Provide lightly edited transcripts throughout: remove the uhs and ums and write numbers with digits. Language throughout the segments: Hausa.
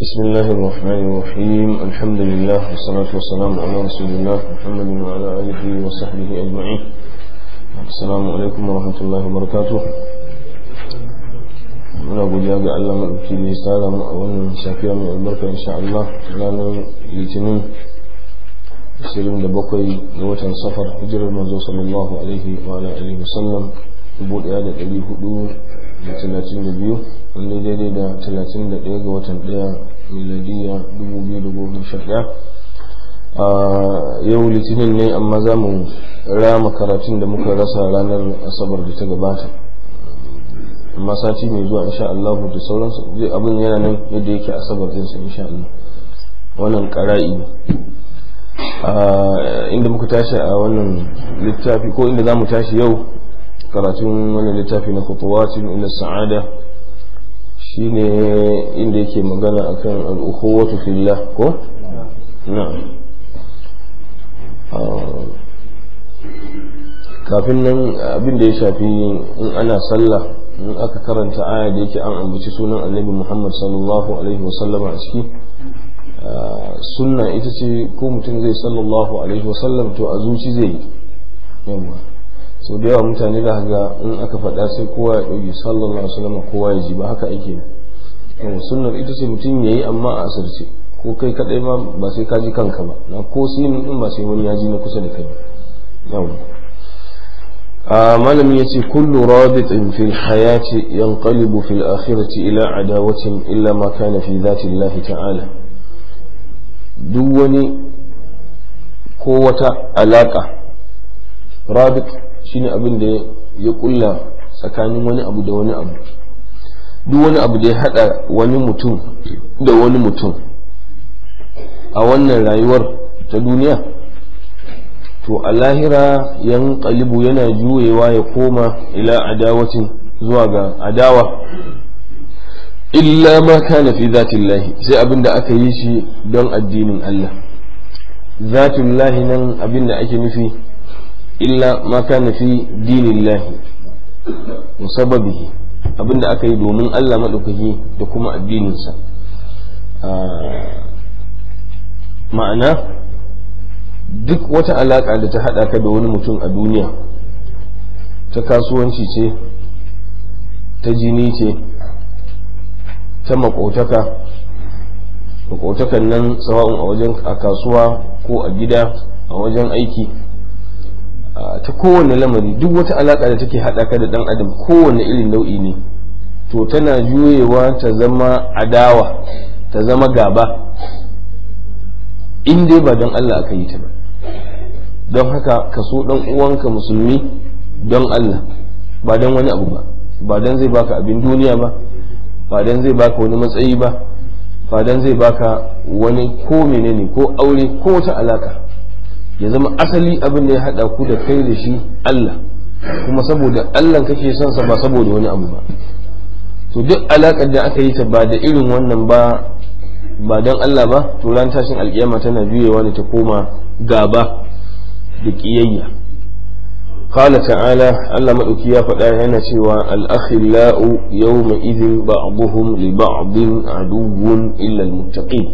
بسم الله الرحمن الرحيم الحمد لله والصلاة والسلام على رسول الله محمد وعلى آله وصحبه أجمعين. السلام عليكم ورحمة الله وبركاته. muna godiya ga Allah madauki da ya tsara mu a wannan safiya mai albarka insha Allah ranar Litinin 27 ga watan Safar hijirar manzo sallallahu alaihi wa alihi wasallam 1432 wanda daidai da 31 ga watan 1 miladiya 2011. Yau Litinin ne amma za mu rama karatun da muka rasa ranar Asabar da ta gabata, amma sati mai zuwa insha Allah da sauransu zai abin yana nan yadda yake Asabar dinsa insha Allah. Wannan qara'i inda muka tashi a wannan littafi ko inda zamu tashi yau karatun wannan littafi na khutuwatin ila sa'ada shine inda yake magana akan al-ukhuwatu fillah ko na'am. Kafin nan abin da ya shafi in ana sallah in aka karanta aya da yake an ambaci sunan Annabi Muhammad sallallahu alaihi wasallam a ciki, sunna ita ce ko mutum zai sallallahu alaihi wasallam to a zuci zai yi yawa. So da yawa mutane da ga in aka faɗa sai kowa ya ɗauki sallallahu alaihi wasallam kowa ya ji, ba haka ake yawa. Sunnar ita ce mutum yayi amma a asirce, ko kai kadai ma ba sai ka ji kanka ba, na ko sinin din ba sai wani ya ji na kusa da kai yawa. malamin yace kullu rabitin fil hayati yanqalibu fil akhirati ila adawatin illa ma kana fi dhati Allah ta'ala. Duk wani ko wata alaka, rabit shine abin da ya kulla tsakanin wani abu da wani abu. Duk wani abu da ya hada wani mutum da wani mutum a wannan rayuwar ta duniya, to a lahira yan kalibu yana juyewa ya koma ila adawatin zuwa ga adawa illa ma kana fi zatillahi, sai abinda aka yi shi don addinin Allah. Zatullahi nan abinda ake nufi illa ma kana fi dinillahi wa sababihi, abinda aka yi domin Allah madaukaki da kuma addininsa. Ma'ana duk wata alaka da ta hada ka da wani mutum a duniya, ta kasuwanci ce, ta jini ce, ta makotakan nan sawa'un a wajen a kasuwa ko a gida a wajen aiki, ta kowane lamari, duk wata alaka da take hada ka da dan adam kowane irin nau'i ne, to tana juyewa ta zama adawa, ta zama gaba, in dai ba don Allah aka yi ta ba. Don haka ka so dan uwanka musulmi don Allah, ba don wani abu ba, ba don zai baka abin duniya ba, ba don zai baka wani matsayi ba, ba don zai baka wani ko menene ko aure ko wata alaka. Ya zama asali abin da ya hada ku da kai da shi Allah, kuma saboda Allah kake son sa ba saboda wani abu ba. To duk alakar da aka yi ta ba da irin wannan ba, ba don Allah ba, to ran tashin alkiyama tana juyewa ne ta koma gaba da ƙiyayya. Qala ta'ala, Allah madauki ya faɗa yana cewa al-akhillau yawma idhin ba'dhum li ba'din aduwwun illa al-muttaqin.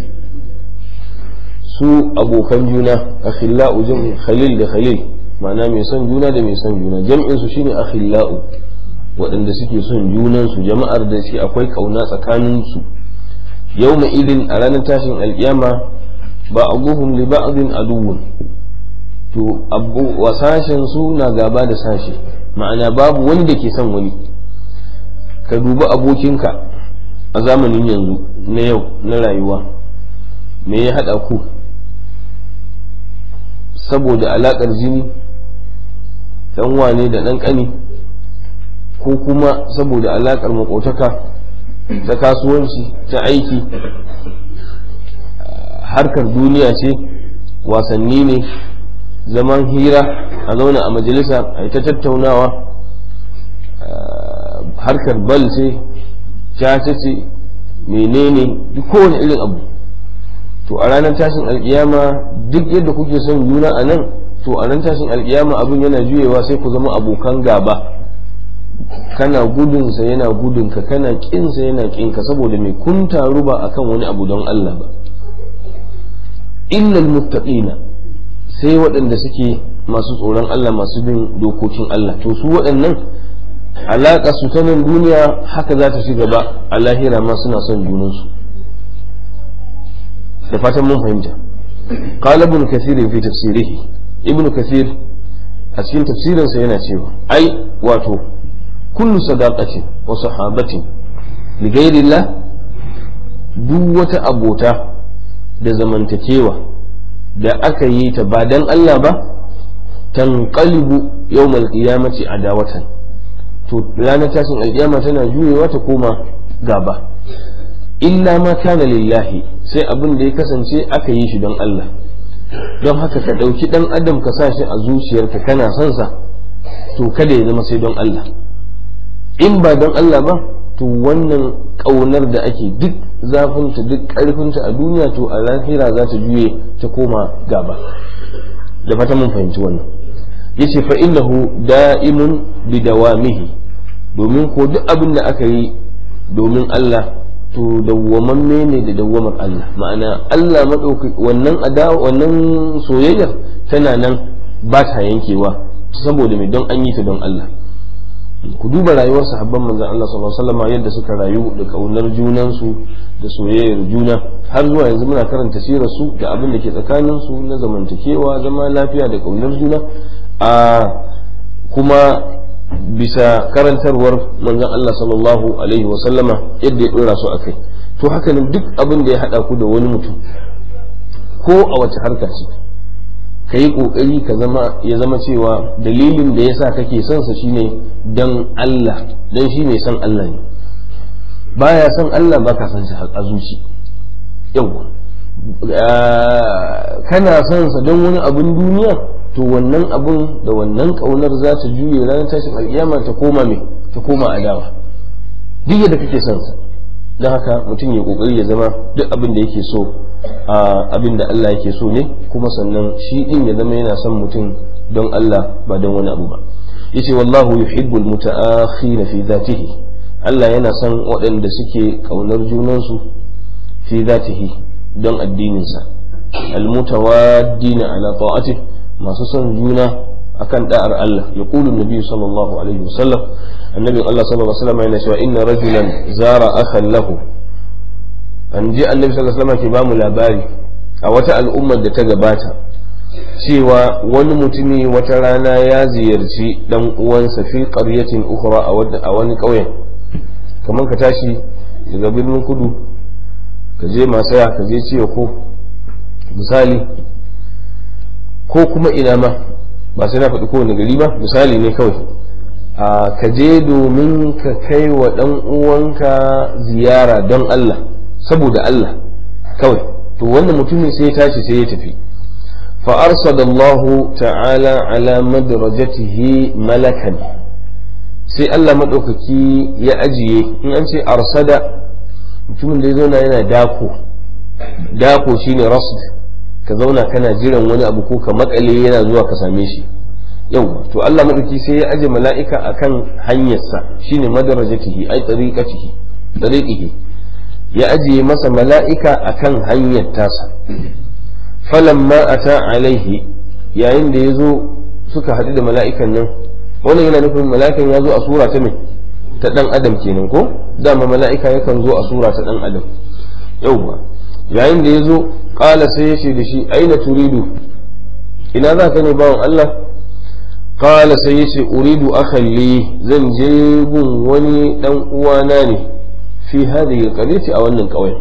Su abokan juna, akhillau jam'i khalil da khalil, ma'ana mai son juna da mai son juna. Jam'in su shine akhillau, waɗanda suke son junan su, jama'ar da shi akwai kauna tsakanin su. Yawma idhin a ranar tashin alkiyama ba'dhum li ba'din aduwwun, to sashen su na gaba da sashe, ma'ana babu wanda ke son wani. Ka duba abokinka a zamanin yanzu na yau na rayuwa, me ya haɗa ku? Saboda alaƙar jini, ɗan wane da ɗan ƙani, ko kuma saboda alaƙar maƙotaka ta kasuwanci, ta aiki, harkar duniya ce, wasanni ne, zaman hira, a zauna a majalisa a yi ta tattaunawa, harkar bal ce, caca ce, menene, duk kowane irin abu. To a ranar tashin alkiyama duk yadda kuke son juna a nan, to a ranar tashin alkiyama abin yana juyewa sai ku zama abokan gaba, kana gudunsa yana gudunka, kana ƙinsa yana ƙinka, saboda mai kun taru ba akan wani abu don Allah ba. illal muttaqina, sai waɗanda suke masu tsoron Allah, masu bin dokokin Allah, to su waɗannan alaƙa su ta nan duniya haka za ta ci gaba, a lahira ma suna son junansu. da fatan mun fahimta. qala ibn kathir fi tafsirihi, ibn kathir a cikin tafsirinsa yana cewa ai wato kullu sadaqatin wa sahabatin li ghayrillah, duk wata abota da zamantakewa da aka yi ta ba dan Allah ba, tanqalibu yawmal qiyamati adawatan, to ranar tashin alƙiyama tana juyewa ta koma gaba. illa ma kana lillahi, sai abin da ya kasance aka yi shi don Allah. don haka ka ɗauki ɗan adam ka sa shi a zuciyarka kana son sa, to kada ya zama sai don Allah. in ba don Allah ba, to wannan ƙaunar da ake duk zafinta duk ƙarfinta a duniya, to a lahira za ta juye ta koma gaba. da fata mun fahimci wannan. yace fa innahu da'imun bi dawamihi, domin ko duk abin da aka yi domin Allah to dawwamamme ne da dawwamar Allah. ma'ana Allah madauki wannan adawa, wannan soyayyar tana nan ba ta yankewa, saboda mai don an yi ta don Allah. ku duba rayuwar sahabban manzon Allah sallallahu alaihi wasallam yadda suka rayu da kaunar junansu da soyayyar juna, har zuwa yanzu muna karanta sirar su da abin da ke tsakanin su na zamantakewa, zama lafiya da kaunar juna, kuma bisa karantarwar manzon Allah sallallahu alaihi wasallama yadda ya dora su akai. to haka nan duk abin da ya hada ku da wani mutum, ko a wace harka ce, ka yi kokari ya zama cewa dalilin da yasa kake son sa shine dan Allah, dan shi mai son Allah ne. baya son Allah baka son shi a zuci. yawa kana son sa don wani abin duniya, to wannan abun da wannan kaunar za ta juye ranar tashin alkiyama ta koma adawa, duk yadda kake son sa. don haka mutum ya kokari ya zama duk abin da yake so abin da Allah yake so ne, kuma sannan shi din ya zama yana son mutum don Allah ba don wani abu ba. yace wallahu yuhibbul muta'akhina fi dhatihi, Allah yana son waɗanda suke kaunar junansu fi dhatihi don addininsa, almutawaddina ala ta'atihi, masu son juna akan da'ar Allah. yaqulu an-nabi sallallahu alaihi wasallam, annabi Allah sallallahu alaihi wasallam yana cewa inna rajulan zara akhan lahu, an ji annabi sallallahu alaihi wasallam ke ba mu labari a wata al'ummar da ta gabata cewa wani mutumi wata rana ya ziyarci dan uwansa fi qaryatin ukhra a wani ƙauyen. kamar ka tashi daga birnin kudu ka je Masaya, ka je Ciyo ko misali, ko kuma ina ma, ba sai na faɗi kowane gari ba, misali ne kawai, ka je domin ka kai wa ɗan uwanka ziyara don Allah, saboda Allah kawai. to wannan mutumin sai ya tashi sai ya tafi. fa arsadallahu ta'ala ala madrajatihi malakan, sai Allah madaukaki ya ajiye, in an ce arsada mutumin da ya zauna yana dako shine rasd, ka zauna kana jiran wani abu ko ka makale yana zuwa ka same shi. yau to Allah madauki sai ya aje mala'ika akan hanyarsa, shine madarajatihi ay tariqihi, ya ajiye masa mala'ika akan hanyar tasa. falamma ata alaihi, yayin da yazo suka haɗu da mala'ikan nan, wannan yana nufin mala'ikan ya zo a sura ta me, ta dan adam kenan ko, dama mala'ika yakan zo a sura ta dan adam. yauwa yayin da yazo qala sai ya ce da shi aina turidu, ina za ka ne bawan Allah? qala sai ya ce uridu akhan li, zan je gun wani dan uwana ne fi hadhihi alqaryati, a wannan ƙauyen.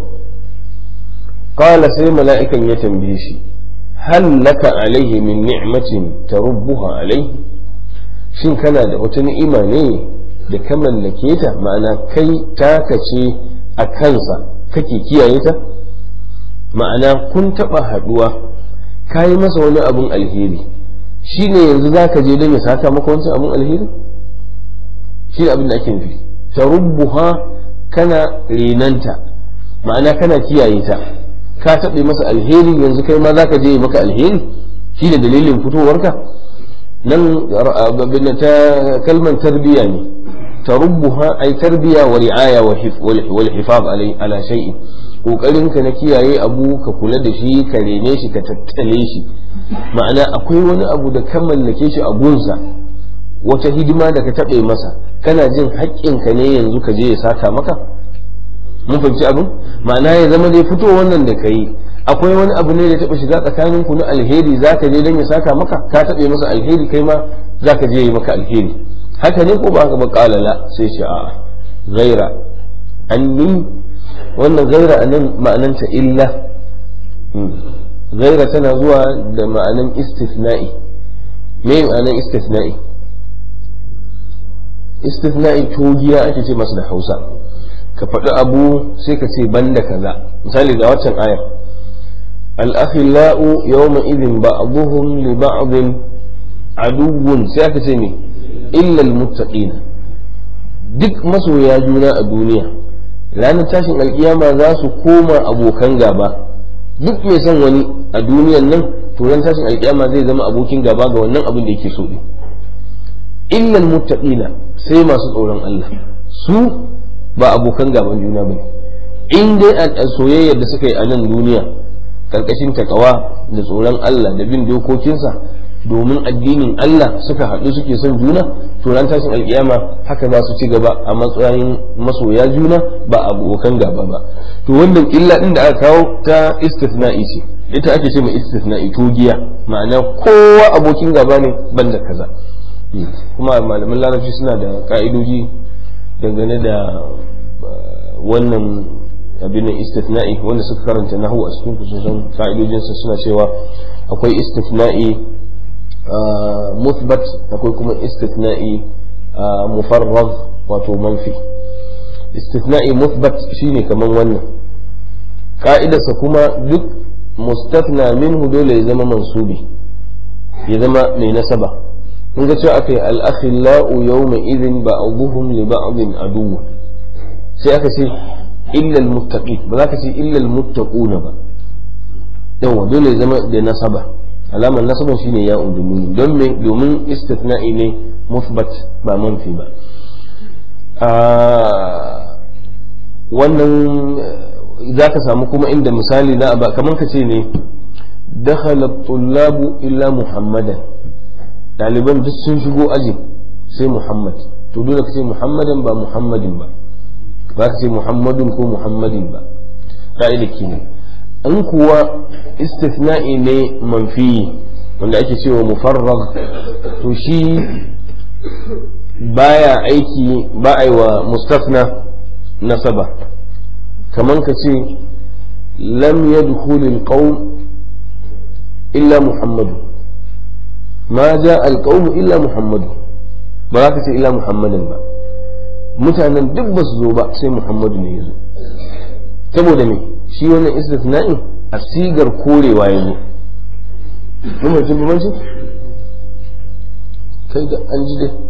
qala sai mala'ikan ya tambaye shi hal laka alaihi min ni'matin tarubbuha alaihi, shin kana da wata ni'ima ne da ka mallake ta, ma'ana kai taka ce a kansa kake kiyaye ta, ma'ana kun taɓa haɗuwa ka yi masa wani abun alheri, shi ne yanzu za ka je don ya saka maka wancan abun alheri? shi ne abin da ake nufi tarubbuha, kana renanta, ma'ana kana kiyaye ta, ka taɓe masa alheri, yanzu kai ma za ka je maka alheri, shi ne dalilin fitowarka nan. ta kalmar tarbiyya ne, tarubbuha ay tarbiya wa ri'aya wal hifaz ala shay'in, kokarin ka na kiyaye abu ka kula da shi ka rene shi ka tattale shi, ma'ana akwai wani abu da ka mallake shi a gunsa, wata hidima da ka taɓe masa kana jin haƙƙinka ne yanzu ka je ya saka maka. mun fahimci abin, ma'ana ya zama dai fito wannan da ka yi akwai wani abu ne da taɓa shiga tsakanin ku na alheri za ka je don ya saka maka, ka taɓe masa alheri kai ma za ka je yi maka alheri, haka ne ko ba haka ba? ƙalala sai ce a'a gaira anni, wannan gaira anan ma'ananta illa. gaira tana zuwa da ma'anan istifna'i. me ma'anan istifna'i? istifna'i togiya ake ce masa da Hausa, ka faɗi abu sai ka ce banda kaza. misali da waccan ayar al-akhillau yawma idhin ba'dhuhum li ba'dhin aduwwun, sai aka ce ne illa al-muttaqin. duk masoya juna a duniya ranar tashin alkiyama za su koma abokan gaba. duk mai son wani a duniyan nan to ran tashin alkiyama zai zama abokin gaba ga wannan abin da yake so din. illa al-muttaqina, sai masu tsoron Allah, su ba abokan gaban juna bane. in dai a soyayyar da suka yi a nan duniya karkashin takawa da tsoron Allah da bin dokokinsa domin addinin Allah suka haɗu suke son juna, to ran tashin alkiyama haka za su ci gaba a matsayin masoya juna ba abokan gaba ba. to wannan illa din da aka kawo ta istithna'i ce, ita ake ce mai istithna'i togiya, ma'ana kowa abokin gaba ne banda kaza. kuma malaman larabci suna da ka'idoji dangane da wannan abin istithna'i, wanda suka karanta nahwu a cikin kusursan ka'idojinsa suna cewa akwai istithna'i muthbat, akwai kuma istithna'i mufarrag wato manfi. istithna'i muthbat shine kaman wannan, ka'idarsa kuma duk mustathna minhu dole ya zama mansubi, ya zama mai nasaba. kun ga cewa akai al-akhillau yawma idhin ba'dhuhum li ba'dhin aduww, sai aka ce illa al-muttaqin, ba za ka ce illa al-muttaquna ba. yawa dole ya zama da nasaba, alamar nasaban shine ya udumuni, don me? domin istithna'i ne muthbat ba manfi ba. wannan za ka samu kuma inda misali na ba kamar ka ce ne dakhala at-tullabu illa muhammadan, ɗaliban duk sun shigo aji sai Muhammad, to dole ka ce Muhammadan ba Muhammadin ba, ba ka ce Muhammadun ko Muhammadin ba. ka'ida kenan. an kuwa istithna'i ne manfi wanda ake cewa mufarrag, to shi baya aiki ba a yi wa mustafna nasaba. kaman ka ce lam yadkhulul qawm illa Muhammadu, ma ja alƙawmu illa Muhammadu, ba za ka ce illa Muhammadin ba, mutanen duk ba su zo ba sai Muhammadu ne ya zo. saboda me? shi wannan istithna'i a sigar korewa ya zo. mun mai tumbumanci kai da an ji dai.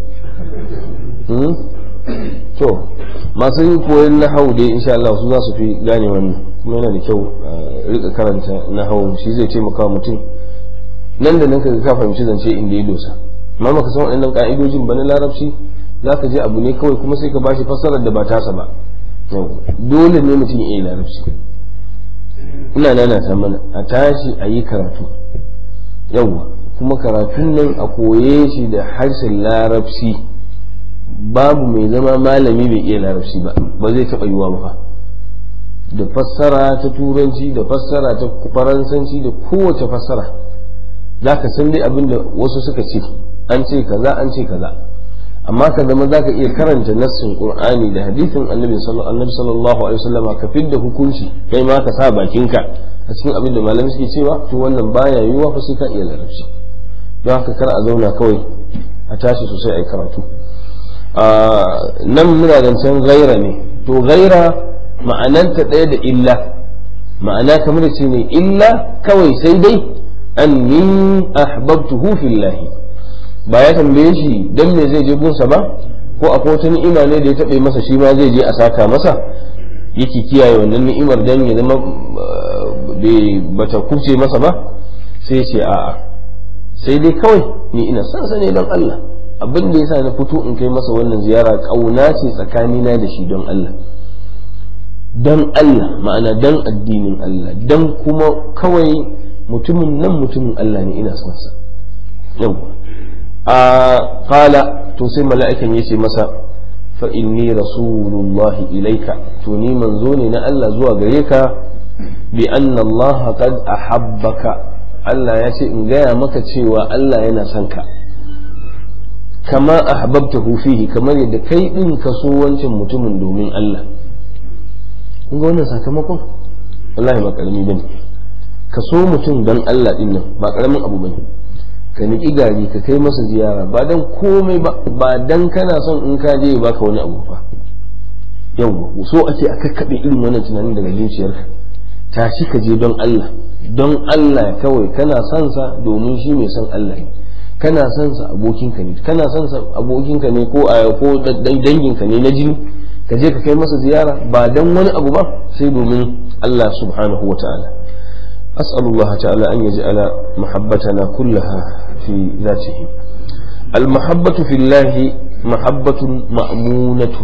to masu yi koyon nahau dai insha Allah su za su fi gane wannan, kuma yana da kyau a rika karanta nahau, shi zai taimaka mutum nan da nan ka fahimci zance inda ya dosa. amma maka san waɗannan ka'idojin ba na larabci, za ka je abu ne kawai kuma sai ka bashi fassarar da ba tasa ba. dole ne mutum ya yi larabci. ina nana ta mana a tashi a yi karatu, yawwa kuma karatun nan a koye shi da harshen larabci. babu mai zama malami bai iya larabci ba, ba zai taɓa yiwa ba. da fassara ta turanci, da fassara ta faransanci, da kowace fassara za ka san dai abinda wasu suka ce, an ce kaza an ce kaza, amma ka zama za ka iya karanta nassin qur'ani da hadisin annabi sallallahu alaihi wasallam ka fidda hukunci kai ma ka sa bakinka a cikin abin da malamai suke cewa, to wannan baya yiwuwa fa sai ka iya larabci. don haka kar a zauna kawai, a tashi sosai a yi karatu. nan muna zancen gaira ne, to gaira ma'ananta ɗaya da illa, ma'ana kamar da ce ne illa kawai sai dai anni ahbabtuhu fillahi, ba ya tambaye shi dan me zai je gunsa ba, ko akwai wata ni'ima ne da ya taɓe masa shi ma zai je a saka masa, yake kiyaye wannan ni'imar dan ya zama bata kubce masa ba. sai ce a'a, sai dai kawai ni ina son sa ne don Allah, abin da yasa na fito in kai masa wannan ziyara kauna ce tsakanina da shi don Allah, don Allah, ma'ana don addinin Allah, don kuma kawai mutumin nan mutumin Allah ne, ina son sa. yau a qala to sai mala'ikan yace masa fa inni rasulullahi ilaika, to ni manzo ne na Allah zuwa gare ka, bi anna Allah qad ahabbaka, Allah ya ce in gaya maka cewa Allah yana son ka, kama ahbabtahu fihi, kamar yadda kai din ka so wancan mutumin domin Allah. kun ga wannan sakamakon wallahi ba karami bane, ka so mutum dan Allah din nan ba karamin abu bane, ka niki gari ka kai masa ziyara ba dan komai ba, ba dan kana son in ka je baka wani abu fa. yau so ake a kakkabe irin wannan tunanin daga zuciyarka, tashi ka je don Allah, don Allah kawai, kana son sa domin shi mai son Allah ne, kana son sa abokinka ne, kana son sa abokinka ne ko danginka ne na jini, ka je ka kai masa ziyara ba dan wani abu ba sai domin Allah subhanahu wa ta'ala. as'alullah ta'ala an yaj'ala mahabbatana kullaha fi dhatihi. al-mahabbatu fillahi mahabbatun ma'munatu,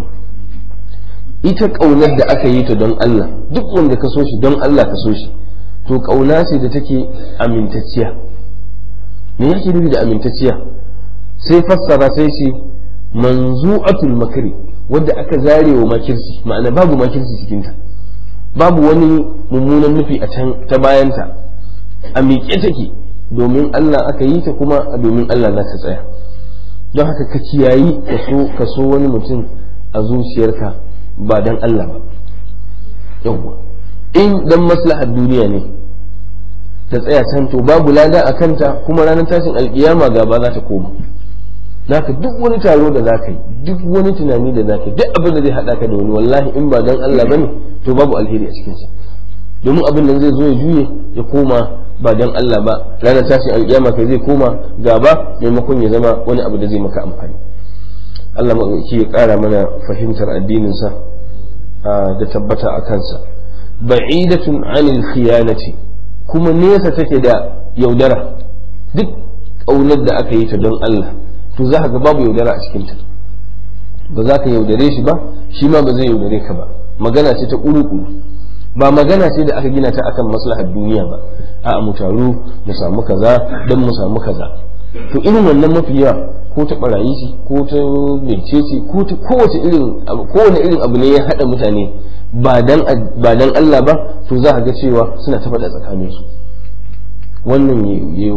ita kaunar da aka yi ta don Allah, duk wanda ka so shi don Allah ka so shi, to kauna ce da take amintacciya. me yake nufi da amintacciya? sai fassara sai ce manzu'atul makri, wadda aka zare wa makirci, ma'ana babu makirci cikinta, babu wani mummunan nufi a can ta bayanta, a miƙe take domin Allah aka yi ta kuma domin Allah za ta tsaya. don haka ka kiyayi ka so wani mutum a zuciyarka ba dan Allah ba. yawwa in dan maslahar duniya ne ta tsaya can, to babu lada a kanta, kuma ranar tashin alkiyama gaba za ta koma. naka duk wani taro da zaka yi, duk wani tunani da zaka yi, duk abin da zai hada ka da wani, wallahi in ba dan Allah bane to babu alheri a cikin sa, domin abin nan zai zo ya juye ya koma ba dan Allah ba, ranar tashin alkiyama kai zai koma gaba maimakon ya zama wani abu da zai maka amfani. Allah maɗauki ya ƙara mana fahimtar addinin sa da tabbata a kansa. ba'idatun anil khiyanati, kuma nesa take da yaudara. duk ƙaunar da aka yi ta don Allah to za ka ga babu yaudara a cikinta, ba za ka yaudare shi ba, shi ma ba zai yaudare ka ba. magana ce ta ƙuru-ƙuru, ba magana ce da aka gina ta akan maslahar duniya ba, a mu taru mu samu kaza don mu samu kaza. to irin wannan mafi yawa ko ta barayi ce ko ta mecece ko ta kowane irin abu ne ya haɗa mutane ba dan Allah ba, to za ka ga cewa suna ta faɗa tsakaninsu. wannan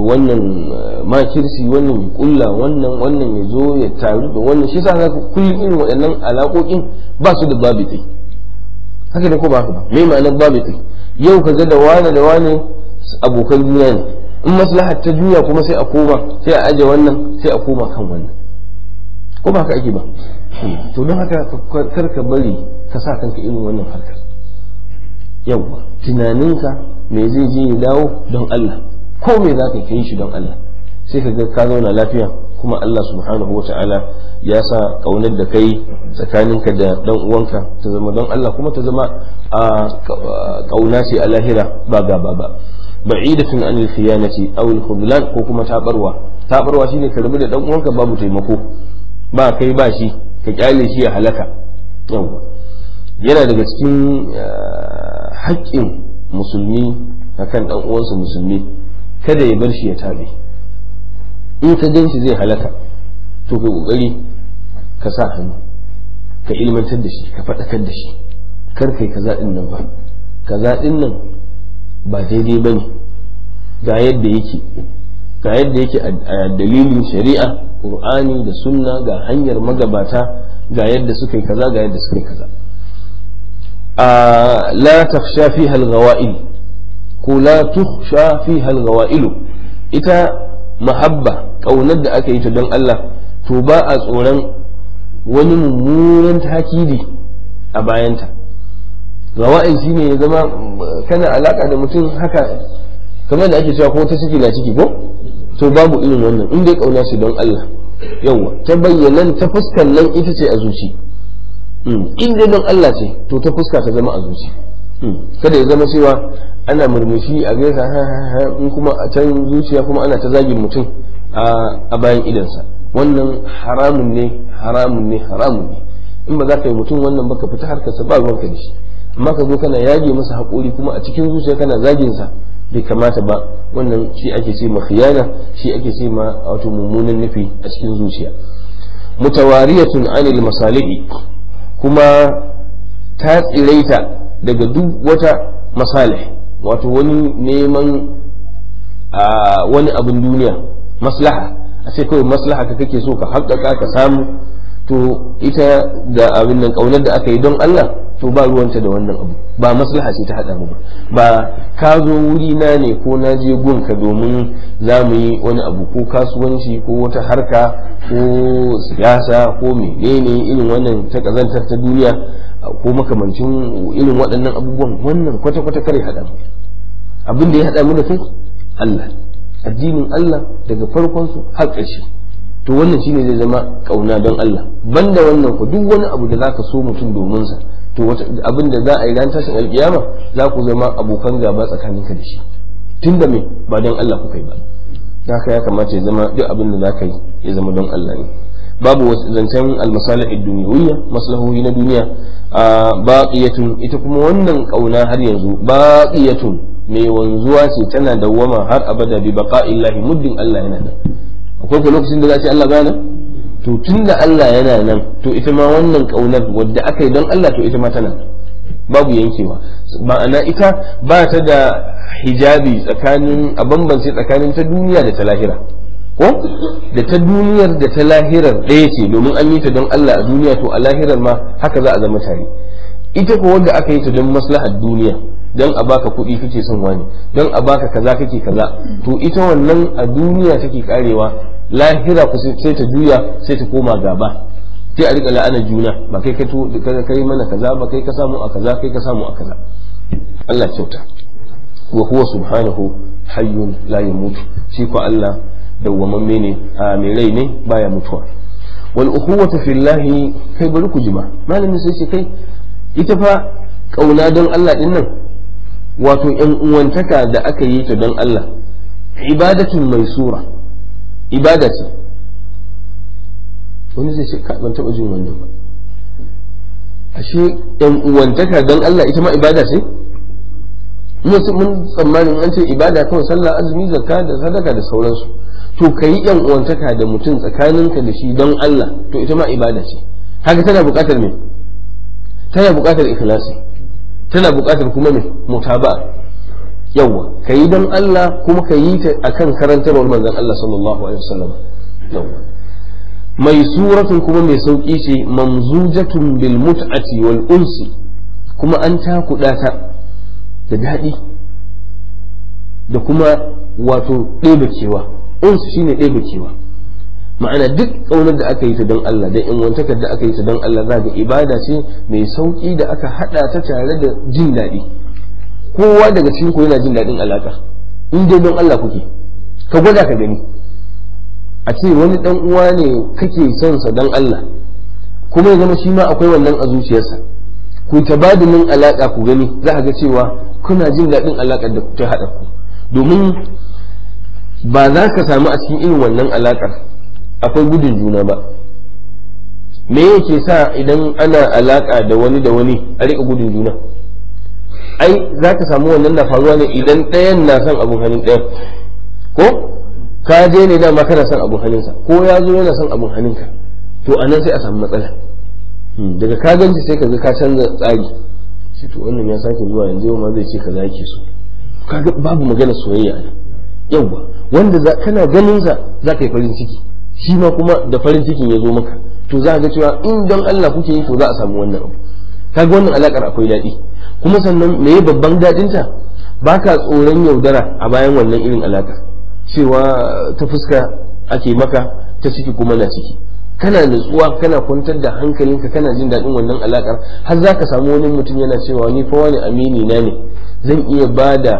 makirsi, wannan ya kulla wannan ya zo ya taru da wannan, shi sa za ka kullum irin waɗannan alaƙoƙin ba su da babiti. haka da ko ba haka ba, me ma'anar babiti? yau ka ga da wane abokan juna ne, in maslahar ta juya kuma sai a koma, sai a aje wannan sai a koma kan wannan, ko ba haka ake ba? to don haka kar ka bari ka sa kanka irin wannan harkar. yau tunaninka me zai je ya dawo don Allah, ko me za ka yi shi don Allah, sai ka ga ka zauna lafiya, kuma Allah subhanahu wa ta'ala ya sa kaunar da kai tsakaninka da dan uwanka ta zama don Allah, kuma ta zama kauna ce a lahira ba gaba ba. ba'idatun anil khiyanati aw al khudlan, ko kuma tabarwa shine ka rabu da dan uwanka babu taimako, ba kai ba shi, ka kyale shi ya halaka. yau yana daga cikin haƙƙin musulmi akan dan uwansa musulmi, kada ya bar shi ya tabe. in ka gan shi zai halaka, to ka kokari ka sa hannu, ka ilmantar da shi, ka faɗakar da shi, kar kai kaza din nan ba, kaza din nan ba daidai bane, ga yadda yake a dalilin shari'a Qur'ani da sunna, ga hanyar magabata, ga yadda suka yi kaza, ga yadda suka yi kaza. la takhsha fiha al-ghawa'il, ko la tukhsha fiha al-ghawa'il. ita mahabba, kaunar da aka yi ta don Allah, to ba a tsoron wani mummunan takidi a bayanta. ghawa'il shine ya zama kana alaka da mutum haka kamar da ake cewa ko ta ciki na ciki ko, to babu irin wannan, in dai kauna ce don Allah. yawa ta bayyanan ta fuskan nan ita ce a zuci, in dai don Allah ce to ta fuska ta zama a zuci. kada ya zama cewa ana murmushi a gaisa in kuma a can zuciya kuma ana ta zagin mutum a bayan idansa. wannan haramun ne haramun ne haramun ne. in ba za ka yi mutum wannan ba ka fita harkarsa ba ruwanka da shi, amma ka zo kana yage masa haƙuri kuma a cikin zuciya kana zagin sa bai kamata ba. wannan shi ake ce ma khiyana, shi ake ce ma wato mummunan nufi a cikin zuciya. mutawariyatun anil masalihi, kuma ta tsiraita daga duk wata masalih, wato wani neman wani abin duniya, maslaha a ce kawai maslaha ka kake so ka haƙƙaƙa ka samu, to ita da abin nan ƙaunar da aka yi don Allah to ba ruwanta da wannan abu, ba maslaha ce ta haɗa mu ba ka zo wuri na ne ko na je gunka domin za mu yi wani abu ko kasuwanci ko wata harka ko siyasa ko menene irin wannan ta ƙazantar ta duniya ko makamancin irin waɗannan abubuwan, wannan kwata-kwata kare haɗa mu. abin da ya haɗa mu da kai Allah, addinin Allah daga farkon su har ƙarshe, to wannan shine zai zama ƙauna don Allah. banda wannan ku duk wani abu da zaka so mutum domin sa, to abin da za a yi ran tashin alƙiyama za ku zama abokan gaba tsakaninka da shi, tunda me ba don Allah ku kai ba. haka ya kamata ya zama duk abin da zaka yi ya zama don Allah ne. babu zancen almasalih ad-dunyawiyya, maslahohi na duniya. baqiyatun, ita kuma wannan ƙauna har yanzu baqiyatun mai wanzuwa ce, tana dawwama har abada bi baqa'illahi, muddin Allah yana nan. akwai ko lokacin da za a ce Allah bana, to tunda Allah yana nan to ita ma wannan kaunar wadda aka yi don Allah to ita ma tana babu yankewa. ma'ana ita ba ta da hijabi tsakanin, a bambance tsakanin ta duniya da ta lahira, ko da ta duniyar da ta lahirar ɗaya ce, domin an yi ta don Allah a duniya to a lahirar ma haka za a zama tare. ita ko wanda aka yi ta don maslahar duniya, don a baka kuɗi kake son wani, don a baka kaza kake kaza, to ita wannan a duniya take karewa, lahira ku sai ta juya sai ta koma gaba, sai a rika la'anar juna, ba kai kai mana kaza ba, kai ka samu a kaza, kai ka samu a kaza. Allah kyauta. wa huwa subhanahu hayyun la yamutu, shi ko Allah dawwamamme ne, a mai rai ne baya mutuwa. wal ukhuwatu fillahi, kai bari ku jima malamin sai ce kai ita fa kauna don Allah din nan, wato ‘yan uwantaka da aka yi ta don Allah, ibadatun mai sura, ibada ce. wani zai ce ban taɓa jin wannan ba, ashe ‘yan uwantaka don Allah ita ma ibada ce? mun tsammanin an ce ibada kawai sallah, azumi, zakka da sadaka da sauransu, to ka yi ‘yan uwantaka da mutum tsakaninka da shi don Allah, to ita ma ibada ce. haka tana buƙatar me? tana buƙatar ikhlasi, tana buƙatar kuma mai mutaba. yawa ka yi don Allah kuma ka yi ta akan karantarwar manzon Allah sallallahu alaihi wasallam. yawa mai suratun kuma mai sauki ce, mamzujatun bil mut'ati wal unsi, kuma an takuɗa ta da daɗi da kuma wato ɗebe kewa. unsi shine ɗebe kewa, ma'ana duk ƙaunar da aka yi ta don Allah da inwantakar da aka yi ta don Allah za ga ibada ce mai sauƙi da aka haɗa ta tare da jin daɗi. kowa daga cikin ku yana jin daɗin alaƙa in dai don Allah kuke. ka gwada ka gani, a ce wani ɗan uwa ne kake son sa don Allah kuma ya zama shi ma akwai wannan a zuciyarsa, ku tabadulin alaƙa ku gani, za ka ga cewa kuna jin daɗin alaƙar da ta haɗa ku. domin ba za ka samu a cikin irin wannan alaƙar akwai gudun juna ba. me yake sa idan ana alaka da wani a rika gudun juna? ai za ka samu wannan na faruwa ne idan ɗayan na son abun hannun ɗayan, ko ka je ne dama kana son abun hannunsa, ko ya zo yana son abun hannunka, to a nan sai a samu matsala. daga ka ganci sai ka ga ka canza tsari, sai to wannan ya sake zuwa yanzu ma zai ce kaza yake so, kaga babu magana soyayya a nan. yawwa wanda kana ganin sa za ka yi farin ciki, shi ma kuma da farin cikin ya zo maka, to za ga cewa in don Allah kuke yi to za a samu wannan abu. kaga wannan alakar akwai daɗi, kuma sannan me babban daɗin ta, baka tsoron yaudara a bayan wannan irin alaka, cewa ta fuska ake maka ta ciki kuma na ciki. kana nutsuwa, kana kwantar da hankalinka, kana jin daɗin wannan alakar, har za ka samu wani mutum yana cewa ni fa wani amini na ne, zan iya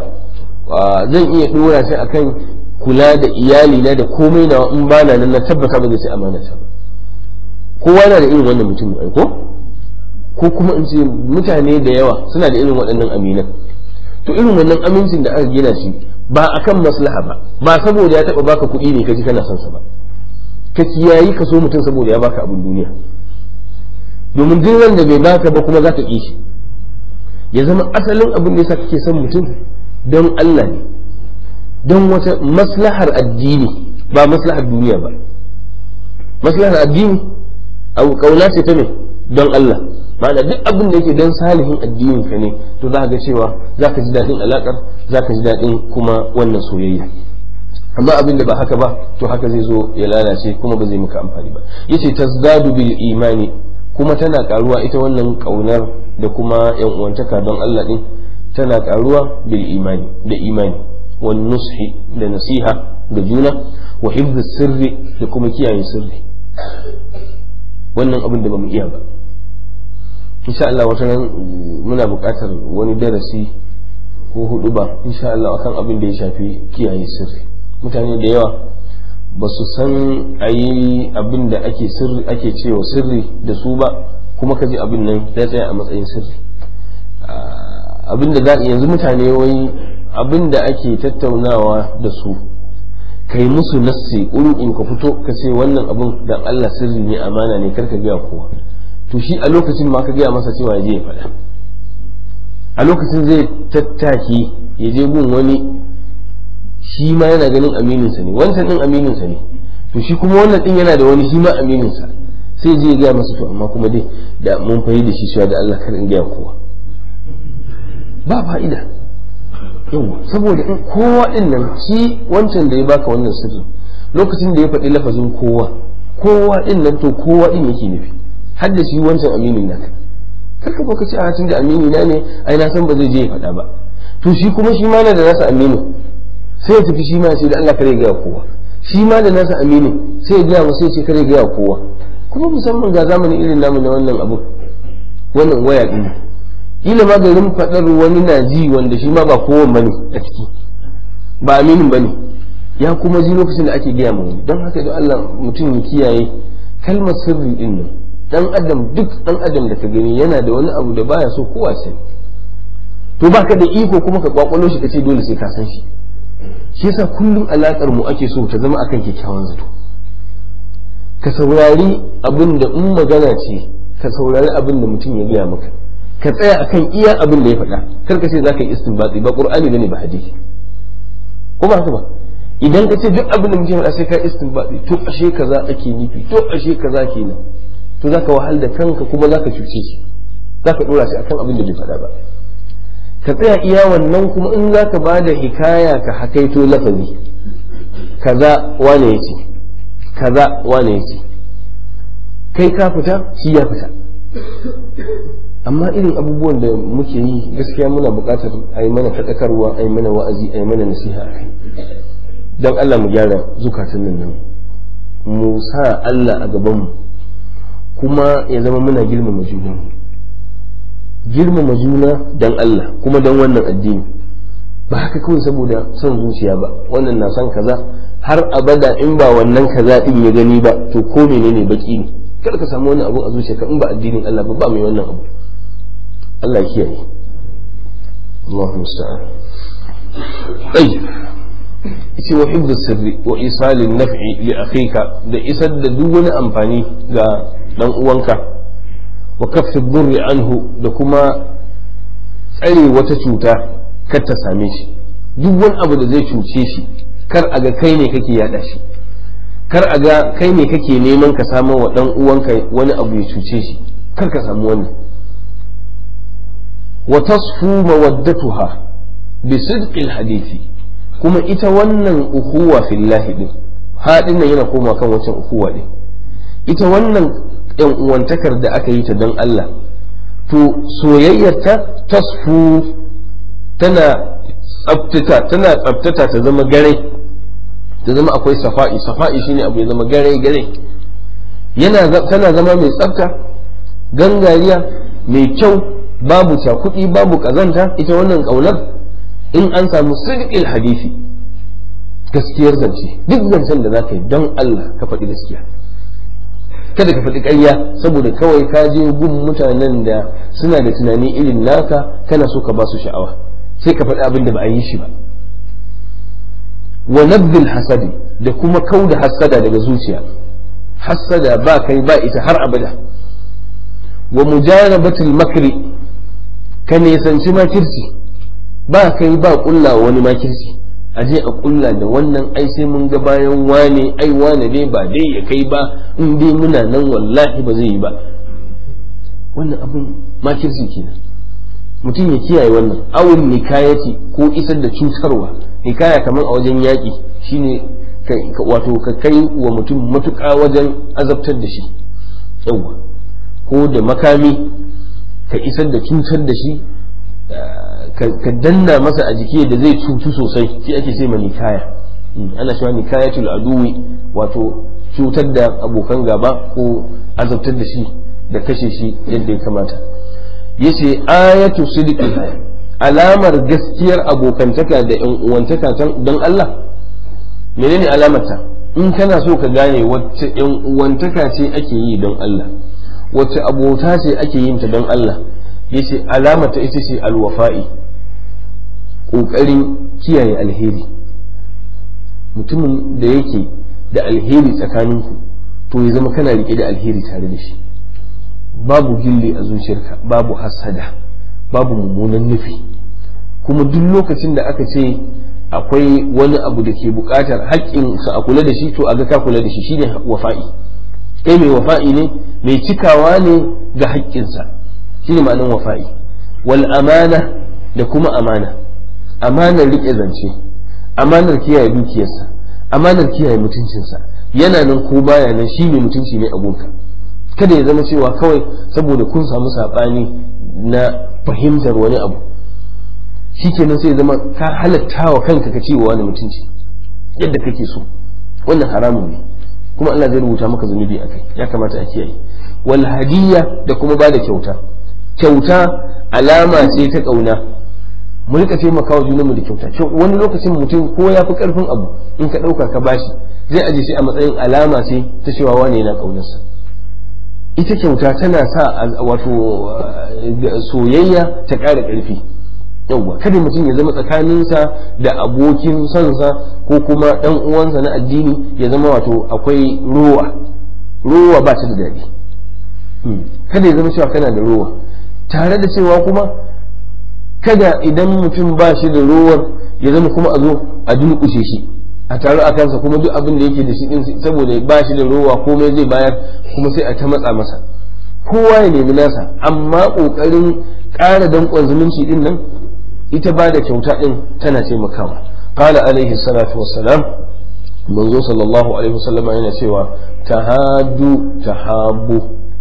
ɗora shi akan kula da iyali na da komai na, in bana nan na tabbata ba zai ci amana ta ba. kowa na da irin wannan mutum ai ko kuma in ce mutane da yawa suna da irin waɗannan aminan. to irin wannan amincin da aka gina shi ba akan maslaha ba saboda ya taɓa baka kuɗi ne kaji kana son sa ba, ka kiyayi ka so mutum saboda ya baka abin duniya, domin duk wanda bai baka ba kuma za ka ƙi shi. Ya zama asalin abin da yasa kake son mutum don Allah ne, don wata maslahar addini ba maslahar duniya ba. Maslahar addini abu kauna ce ta me don Allah, ma'ana duk abin da yake don salihin addinin ka ne to za ka ga cewa za ka ji daɗin alaƙar, za ka ji daɗin kuma wannan soyayya. Amma abin da ba haka ba to haka zai zo ya lalace kuma ba zai maka amfani ba. Yace tazdadu bil imani, kuma tana karuwa ita wannan kaunar da kuma yan uwantaka don Allah din tana karuwa bil imani da imani, wan nushi da nasiha ga juna, wa hifdh sirri da kuma kiyaye sirri. Wannan abin da bamu iya ba, insha Allah wata nan muna buƙatar wani darasi ko hudu ba insha Allah akan abin da ya shafi kiyaye sirri. Mutane da yawa ba su san ayi abin da ake cewa sirri da su ba, kuma ka ji abin nan ya tsaya a matsayin sirri. Abin da yanzu mutane wai abin da ake tattaunawa da su kai musu nassi in ka fito ka ce wannan abin dan Allah sirri ne, amana ne, karka gaya kowa, to shi a lokacin ma ka gaya masa cewa ya je ya faɗa. A lokacin zai tattaki ya je gun wani shi ma yana ganin amininsa ne, wancan din amininsa ne, to shi kuma wannan din yana da wani shi ma amininsa, sai je ya gaya masa to amma kuma dai da mun fayi da shi cewa da Allah kar in gaya kowa. Ba fa'ida. Yau saboda in kowa din nan shi wancan da ya baka wannan sirri lokacin da ya faɗi lafazin kowa din nan to kowa din yake nufi, har da shi wancan aminin naka. Karka ba ka ce a tun da amini na ne ai na san ba zai je ya faɗa ba, to shi kuma shi ma na da nasa aminin sai ya tafi shi ma sai da Allah kare gaya kowa, shi ma da nasa aminin sai ya gaya masa sai ce kare gaya kowa. Kuma musamman ga zamanin irin namu na wannan abu, wannan waya din ila ma garin fadar wani na ji wanda shi ma ba kowan bane a ciki, ba aminin bane, ya kuma ji lokacin da ake gaya mu. Don haka da Allah mutum ya kiyaye kalmar sirri din nan. Dan adam, duk dan adam da ka gani yana da wani abu da baya so kowa sai, to baka da iko kuma ka kwakwalo shi kace dole sai ka san shi. Shi yasa kullum alakar mu ake so ta zama akan kyakkyawan zato. Ka saurari abin da in magana ce, ka saurari abin da mutum ya gaya maka, ka tsaya akan iya abin da ya faɗa, kar ka ce za ka yi istinbati, ba qur'ani bane ba hadisi, ko ba haka ba. Idan ka ce duk abin da mutum ya faɗa sai ka istinbati, to ashe kaza ake nufi, to ashe kaza kenan, to zaka wahal da kanka kuma zaka cuce shi, zaka dora shi akan abin da bai faɗa ba. Ka tsaya iya wannan, kuma in zaka bada hikaya ka hakaito lafazi kaza wane yace, kaza wane yace, kai ka fita shi ya fita. Amma irin abubuwan da muke yi gaskiya muna buƙatar a yi mana faɗakarwa, a yi mana wa'azi, a yi mana nasiha a kai. Don Allah mu gyara zukatan nan, mu sa Allah a gabanmu, kuma ya zama muna girmama junanmu, girmama juna don Allah kuma don wannan addini, ba haka kawai saboda son zuciya ba, wannan na son kaza har abada in ba wannan kaza din ya gani ba to ko menene baki ne. Kar ka samu wani abu a zuciyarka in ba addinin Allah ba mai wannan abu. Allah ya kiyaye. Allahu musta'an. Tayyib. Yace wa hibdu sirri wa isalin naf'i li akhika, da isar da duk wani amfani ga dan uwanka, wa kaffi dhurri anhu, da kuma tsare wata cuta kar ta same shi. Duk wani abu da zai cuce shi kar a ga kai ne kake yada shi, kar a ga kai ne kake neman ka samu wa dan uwanka wani abu ya cuce shi, kar ka samu wannan. wa tasfu mawaddatuha bi sidqil hadisi, kuma ita wannan ukhuwa fillahi din haɗin nan yana koma kan wancan ukhuwa din, ita wannan yan uwantakar da aka yi ta don Allah, to soyayyarta tasfu tana tsabtata ta zama gare, ta zama akwai safa'i shine abu ya zama gare tana zama mai tsafta, gangariya, mai kyau, babu cakuɗi, babu ƙazanta. Ita wannan ƙaunar in an samu sidqil hadisi, gaskiyar zance, duk zancen da zaka yi don Allah ka faɗi gaskiya, kada ka faɗi ƙarya saboda kawai ka je gun mutanen da suna da tunani irin naka kana so ka ba su sha'awa, sai ka faɗi abin da ba a yi shi ba. Wa nabdil hasadi, da kuma kauda hasada daga zuciya, hassada ba kai ba ita har abada. Wa mujarabatul makri, ka nisanci makirci, ba kai ba kulla wani makirci, aje a kulla da wannan ai sai mun ga bayan wane, ai wane dai ba dai ya kai ba, in dai muna nan wallahi ba zai yi ba. Wannan abin makirci kenan. Mutum ya kiyaye wannan. Awun nikayati, ko isar da cutarwa. Nikaya kamar a wajen yaƙi shine wato ka kai wa mutum matuƙa wajen azabtar da shi, yawwa, ko da makami ka isar da cutar da shi, ka danna masa a jiki da zai cutu sosai, shi ake ce ma nikaya. Ana cewa nikayatul aduwi, wato cutar da abokan gaba ko azabtar da shi da kashe shi yadda ya kamata. Yace ayatu sidqi, alamar gaskiyar abokantaka da yan uwantaka don Allah. Menene alamarta? In kana so ka gane wacce yan uwantaka ce ake yi don Allah, wacce abota ce ake yin ta don Allah, yace alamata ita ce alwafa'i, ƙoƙarin kiyaye alheri. Mutumin da yake da alheri tsakaninku, to ya zama kana riƙe da alheri tare da shi, babu gilli a zuciyarka, babu hasada, babu mummunan nufi. Kuma duk lokacin da aka ce akwai wani abu da ke buƙatar haƙƙinsa a kula da shi, to a ga ka kula da shi, shine wafa'i. Kai mai wafa'i ne, mai cikawa ne ga haƙƙinsa, shine ma'anar wafa'i. Wal amana, da kuma amana, amanar riƙe zance, amanar kiyaye dukiyarsa, amanar kiyaye mutuncinsa, yana nan ko baya nan, shi mai mutunci ne a gunka. Kada ya zama cewa kawai saboda kun samu saɓani na fahimtar wani abu, shikenan sai ya zama ka halatta wa kanka ka cewa wani mutunci yadda kake so. Wannan haramun ne, kuma Allah zai rubuta maka zunubi akai, ya kamata a kiyaye. Wal hadiyya, da kuma ba da kyauta. Kyauta alama ce ta ƙauna. Mu rika taimakawa junanmu da kyauta. Wani lokacin mutum ko ya fi ƙarfin abu, in ka ɗauka ka bashi, zai aje shi a matsayin alama ce ta cewa wani yana ƙaunarsa. Ita kyauta tana sa wato soyayya ta ƙara ƙarfi. Yawwa, kada mutum ya zama tsakaninsa da abokin sonsa ko kuma ɗan uwansa na addini ya zama wato akwai rowa ba ta da daɗi. Kada ya zama cewa kana da rowa, tare da cewa kuma kada idan mutum ba shi da rowar ya zama kuma a zo a dunkushe shi, a taru a kansa, kuma duk abin da yake da shi din saboda ba shi da rowa komai zai bayar, kuma sai a ta matsa masa. Kowa ya nemi nasa, amma ƙoƙarin ƙara danƙon zumunci din nan, ita ba da kyauta din tana taimakawa. Qala alaihi salatu wassalam, manzo sallallahu alaihi wasallam yana cewa tahaddu tahabbu,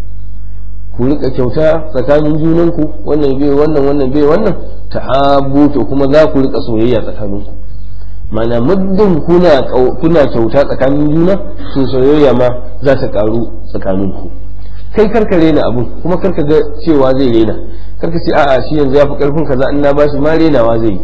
ku rika kyauta tsakanin junanku, wannan bai wannan, wannan bai wannan, tahabbu, to kuma za ku rika soyayya tsakaninku. Mana muddin kuna kyauta tsakanin juna, to soyayya ma za ta karu tsakaninku. Kai karka rena abu, kuma karka ga cewa zai rena, karka ce a'a shi yanzu ya fi karfin kaza, in na bashi ma renawa zai yi.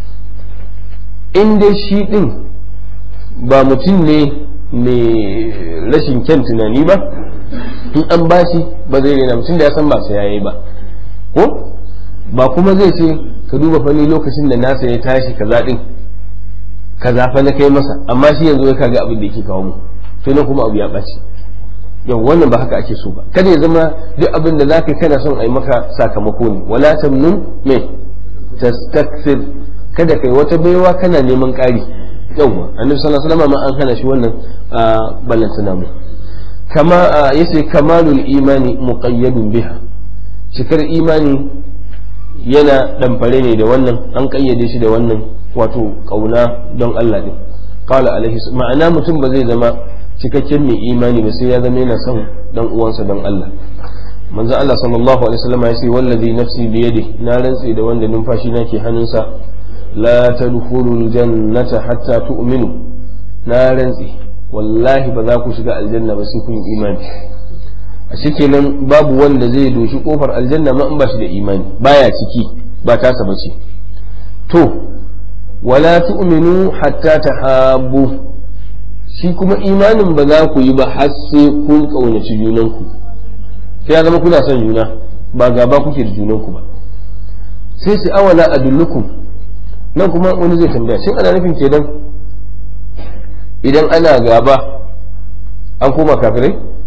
In dai shi din ba mutum ne mai rashin kyan tunani ba, in an bashi ba zai rena, mutum da ya san ba sai yayi ba, ko ba kuma zai ce ka duba fa ni lokacin da nasa ya tashi kaza din kaza fa na kai masa, amma shi yanzu ya kaga abin da yake kawo mu, to na kuma abu ya ɓaci. Yau wannan ba haka ake so ba. Kada ya zama duk abin da zaka kana son a yi maka sakamako ne. Wala tamnun me tastakthir, kada kai wata baiwa kana neman ƙari. Yawwa annabi sallallahu alaihi wasallam ma an hana shi wannan ballantana mu. Kama yace kamalul imani muqayyadun biha, cikar imani yana ɗamfare ne da wannan, an ƙayyade shi da wannan, wato ƙauna don Allah ɗin. Qala alaihi, ma'ana mutum ba zai zama cikakken mai imani ba sai ya zama yana son dan uwansa don Allah. Manzo Allah sallallahu alaihi wasallam ya ce wallazi nafsi bi yadi, na rantsi da wanda numfashi na ke hannunsa, la tadkhulul jannata hatta tu'minu, na rantsi wallahi ba za ku shiga aljanna ba sai kun yi imani. A shikenan babu wanda zai doshi kofar aljanna ma in ba shi da imani, baya ciki, ba tasa bace. To wala tu'minu hatta tahabbu, shi kuma imanin ba za ku yi ba har sai kun kaunaci junanku, sai ya zama kuna son juna, ba gaba kuke da junanku ba. Sai su awala adullukum, nan kuma wani zai tambaya, shin ana nufin kenan idan ana gaba an koma kafirai?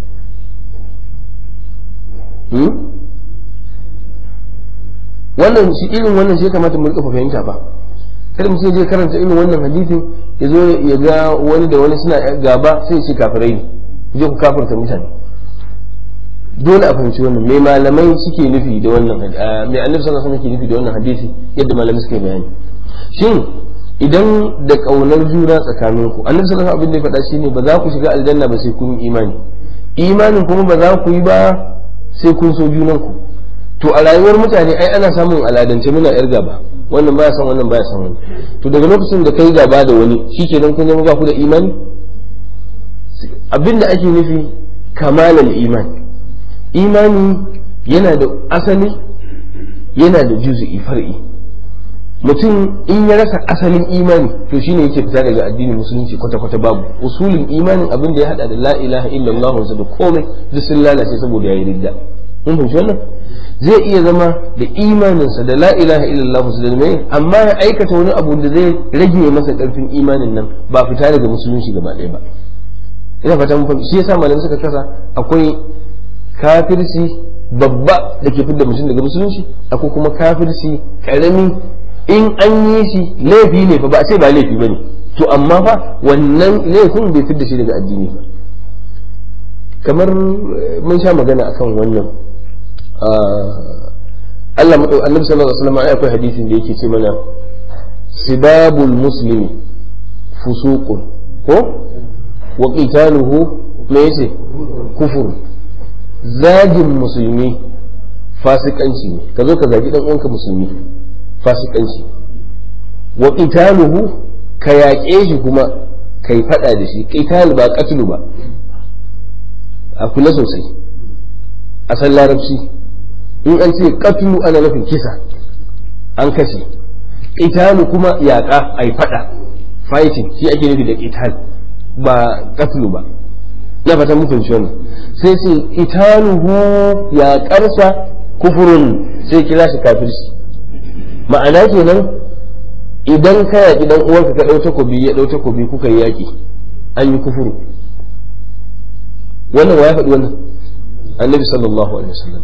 wannan shi irin wannan shi kamata mu rika fahimta ba. Kada mutum je karanta irin wannan hadisin ya zo ya ga wani da wani suna gaba sai shi kafirai ne, je ku kafirta mutane. Dole a fahimci wannan me malamai suke nufi da wannan me annabi sallallahu alaihi wasallam yake nufi da wannan hadisi, yadda malamai suke bayani. Shin idan da kaunar juna tsakaninku, annabi sallallahu alaihi wasallam abin da ya faɗa shine ba za ku shiga aljanna ba sai kun yi imani, imanin kuma ba za ku yi ba sai kun so junanku. To a rayuwar mutane ai ana samun aladance muna yar gaba, wannan baya san wannan baya san wani. To daga lokacin da kai gaba da wani shikenan kun zama ba ku da imani. Abinda ake nufi kamalal imani, imani yana da asali yana da juz'i far'i. Mutum in ya rasa asalin imani to shine yake fita daga addinin musulunci kwata-kwata babu. Usulin imanin abin da ya hada da la ilaha illallah da komai duk sun lalace saboda yayi ridda. Mun fahimci wannan? Zai iya zama da imaninsa da la ilaha illallah da mai, amma ya aikata wani abu da zai rage masa karfin imanin nan, ba fita daga musulunci gaba ɗaya ba. Ina fata mun fahimci. Shi yasa malamai suka kasa, akwai kafirci babba da ke fidda mutum daga musulunci, akwai kuma kafirci karami in an yi shi laifi ne fa, ba a ce ba laifi bane, to amma fa wannan laifin bai fidda shi daga addini ba. Kamar mun sha magana akan wannan Allah annabi sallallahu alaihi wasallam akwai hadisin da yake ce mana sibabul muslimi fusuqun ko wa qitaluhu me yace kufur. Zagin musulmi fasikanci ne, ka zo ka zagi dan uwanka musulmi fasikanci. Wa qitaluhu ka yaƙe shi kuma kai fada da shi, qital ba qatlu ba, a kula sosai a san larabci. In an ce qatlu ana nufin kisa, an kashe. Qitalu kuma yaƙa ai fada, fighting shi ake nufi da qital ba qatlu ba. Na fata mun fahimci wannan. Sai ce qitaluhu yaƙarsa kufurun, sai kira shi kafirci. Ma'ana kenan idan ka yaƙi dan uwanka ka ɗau takobi ya ɗau takobi kuka yi yaƙi, an yi kufuru. Wannan wa ya faɗi wannan? Annabi sallallahu alaihi wasallam.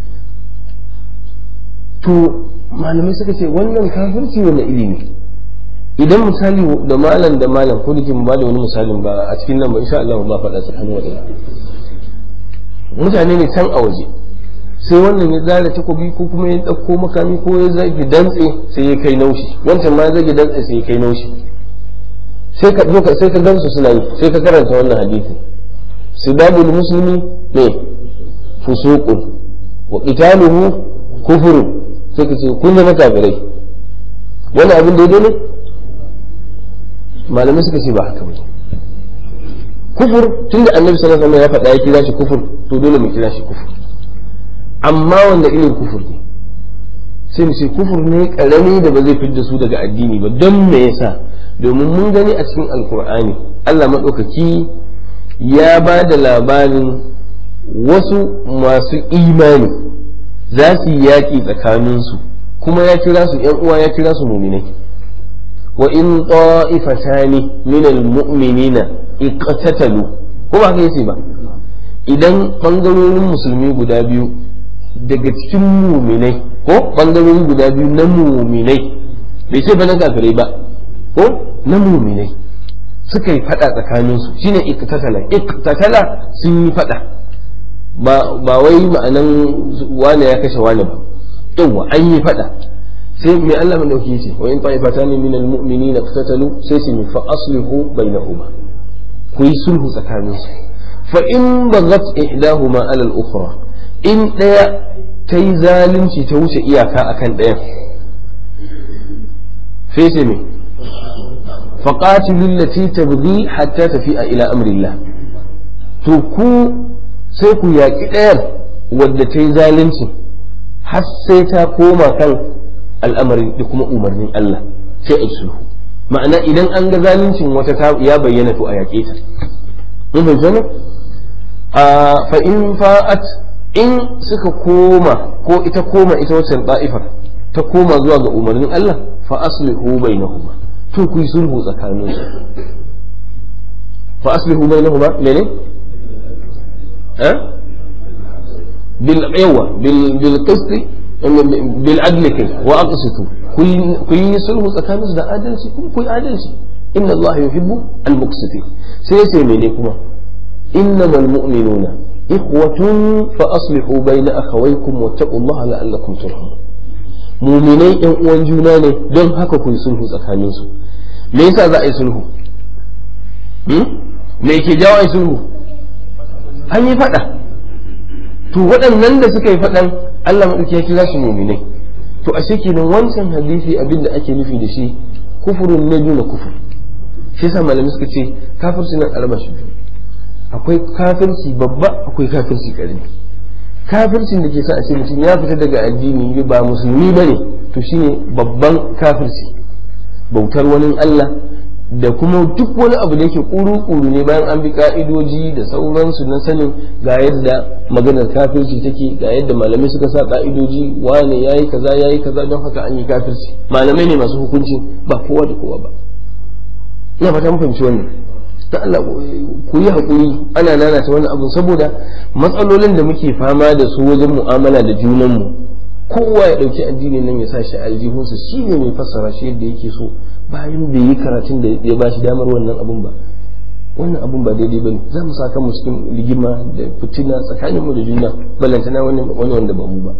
To malamai suka ce wannan kafirci wanda iri ne. Idan misali da malam ko dake ba da wani misalin ba a cikin nan ba, insha Allah ba faɗa tsakanin wadanda mutane ne can a waje, sai wannan ya zara takobi ko kuma ya ɗauko makami ko ya zagi dantse sai ya kai naushi, wancan ma ya zagi dantse sai ya kai naushi. Sai ka gansu suna yi, sai ka karanta wannan hadisi, sibabul muslimi ne fusuqun wa qitaluhu kufrun, sai ka ce kun zama kafirai. Wannan abin daidai ne? Malamai suka ce ba haka ba. Kufur tunda annabi sallallahu alaihi wasallam ya faɗa ya kira shi kufur, to dole mu kira shi kufur. Amma wanda irin kufur ne? Sai mu ce kufur ne karami da ba zai fidda su daga addini ba. Don me yasa? Domin mun gani a cikin alkur'ani Allah madaukaki ya ba da labarin wasu masu imani za su yi yaƙi tsakaninsu, kuma ya kira su ‘yan uwa, ya kira su muminai. Wa in ta'ifatani min al-mu'minina iqtatalu, ko ba haka yace ba? Idan bangarorin musulmi guda biyu daga cikin muminai, ko bangarorin guda biyu na muminai, bai ce ba na kafirai ba, ko na muminai suka yi fada tsakaninsu, shine iqtatala sun yi fada. Ba wai ma'anan wane ya kashe wane ba, yawa an yi fada. Sai mai Allah mai dauki yace wa in ta'ifatani min almu'minina iqtatalu, sai su fa aslihu bainahuma, ku yi sulhu tsakaninsu. Fa in baghat ihdahuma ala al-ukhra, in daya tayi zalunci ta wuce iyaka akan dayan, sai sai me faqatilu allati tabghi hatta tafi'a ila amri Allah, to ku sai ku yaƙi ɗayar wadda ta yi zalunci har sai ta koma kan al'amarin da kuma umarnin Allah, sai a sulhu. Ma'ana idan an ga zaluncin wata ya bayyana to a yaƙe ta. Mun bai zama fa in fa'at, in suka koma ko ita koma ita wacce ta'ifar ta koma zuwa ga umarnin Allah, fa aslihu bainahuma, to ku yi sulhu tsakaninsu. Fa aslihu bainahuma mene? bil qisti bil adli kai wa aqsitu ku yi sulhu tsakaninsu da adalci kuma ku yi adalci inna Allah yuhibbu al-muqsitin sai yace mene kuma innamal mu'minuna ikhwatun fa aslihu bayna akhawaykum wattaqullaha la'allakum turhamun mu'minai ɗan uwan juna ne don haka ku yi sulhu tsakaninsu me yasa za a yi sulhu me ke jawo a yi sulhu an yi fada to waɗannan da suka yi faɗan Allah maɗauki ya kira su mu'minai to ashe kenan wancan hadisi abinda ake nufi da shi kufurun ne duna kufur shi yasa malamai suka ce kafirci nan araba shi akwai kafirci babba akwai kafirci karami kafircin da ke sa a ce mutum ya fita daga addini ba musulmi bane to shine babban kafirci bautar wani Allah da kuma duk wani abu da yake kuru-kuru ne bayan an bi ka'idoji da sauransu na sanin ga yadda maganar kafirci take ga yadda malamai suka sa ka'idoji wane yayi kaza don haka an yi kafirci malamai ne masu hukunci ba kowa da kowa ba ina fata mun fahimci wannan ta Allah ku yi hakuri ana nanata wannan abu saboda matsalolin da muke fama da su wajen mu'amala da junanmu kowa ya dauki addinin nan ya sa shi aljihunsa shine mai fassara shi yadda yake so bayan bai yi karatun da ya ba shi damar wannan abun ba wannan abun ba daidai bane za mu saka mu cikin rigima da fitina tsakanin mu da juna balantana wani wanda ba mu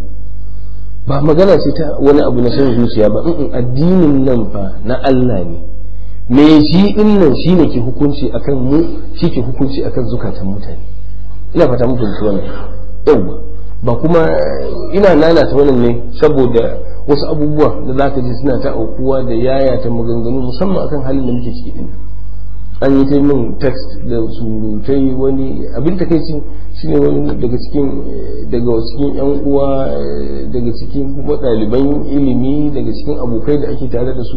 ba magana ce ta wani abu na son zuciya ba addinin nan fa na Allah ne me shi din nan shine ke hukunci akan mu shi ke hukunci akan zukatan mutane ina fata mun fahimci wannan yawa ba kuma ina lalata wannan ne saboda wasu abubuwa da za ka ji suna ta aukuwa da yayata maganganu musamman akan halin da muke ciki din an yi ta min text da surutai wani abin ta kai shine wani daga cikin yan uwa daga cikin kuma ɗaliban ilimi daga cikin abokai da ake tare da su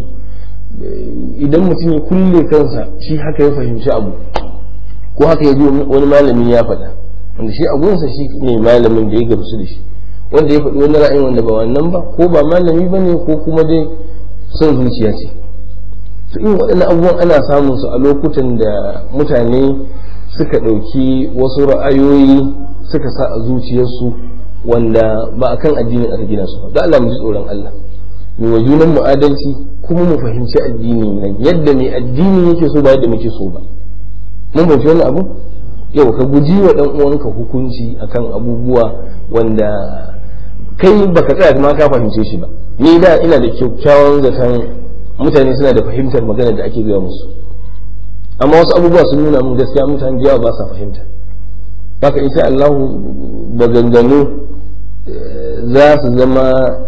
idan mutum ya kulle kansa shi haka ya fahimci abu ko haka ya ji wani malami ya faɗa wanda shi abunsa shi ne malamin da ya gamsu da shi wanda ya faɗi wani ra'ayin wanda ba wannan ba ko ba malami ba ne ko kuma dai son zuciya ce to in waɗannan abubuwan ana samun su a lokutan da mutane suka ɗauki wasu ra'ayoyi suka sa a zuciyarsu wanda ba a kan addinin aka gina su ba da Allah mu ji tsoron Allah mu wa junan mu adalci kuma mu fahimci addini nan yadda mai addini yake so ba yadda muke so ba mun fahimci wannan abu yau ka guji wa dan uwanka hukunci akan abubuwa wanda kai baka tsaya ma ka fahimce shi ba ni da ina da kyakkyawan zaton mutane suna da fahimtar magana da ake gaya musu amma wasu abubuwa sun nuna mun gaskiya mutane da yawa ba sa fahimta baka insha Allah baganganu za su zama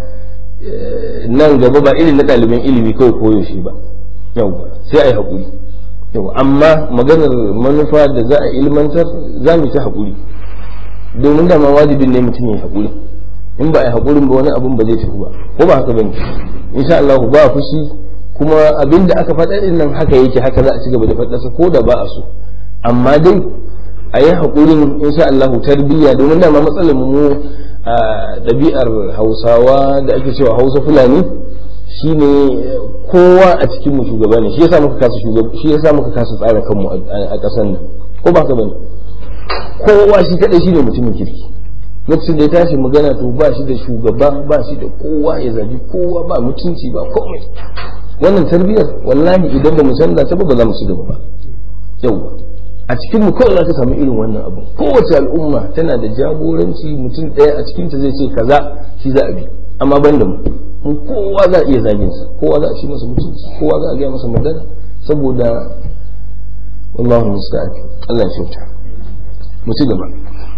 nan gaba ba irin na ɗaliban ilimi kawai koyo shi ba yau sai a yi haƙuri yau amma maganar manufa da za a ilmantar za mu ta haƙuri domin da ma wajibin ne mutum ya haƙuri in ba a yi haƙurin ba wani abun ba zai tafi ba ko ba haka bane insha Allah ba fushi kuma abin da aka faɗa din nan haka yake haka za a ci gaba da faɗarsa ko da ba a so amma dai a yi haƙurin insha Allah tarbiyya domin da ma matsalar mu a ɗabi'ar Hausawa da ake cewa Hausa Fulani shine kowa a cikin mu shugaba ne shi yasa muka kasa tsara kanmu a ƙasar nan ko ba haka bane kowa shi kadai shine mutumin kirki lokacin da ya tashi magana to ba shi da shugaba ba shi da kowa ya zabi kowa ba mutunci ba komai wannan tarbiyyar wallahi idan ba mu canza ta ba za mu ci gaba ba yau a cikin mu kawai za ka samu irin wannan abu kowace al'umma tana da jagoranci mutum ɗaya a cikin ta zai ce kaza shi za a bi amma ban da mu kowa za a iya zagin sa kowa za a ci masa mutunci kowa za a gaya masa magana saboda wallahu musta'an Allah ya kyauta mu ci gaba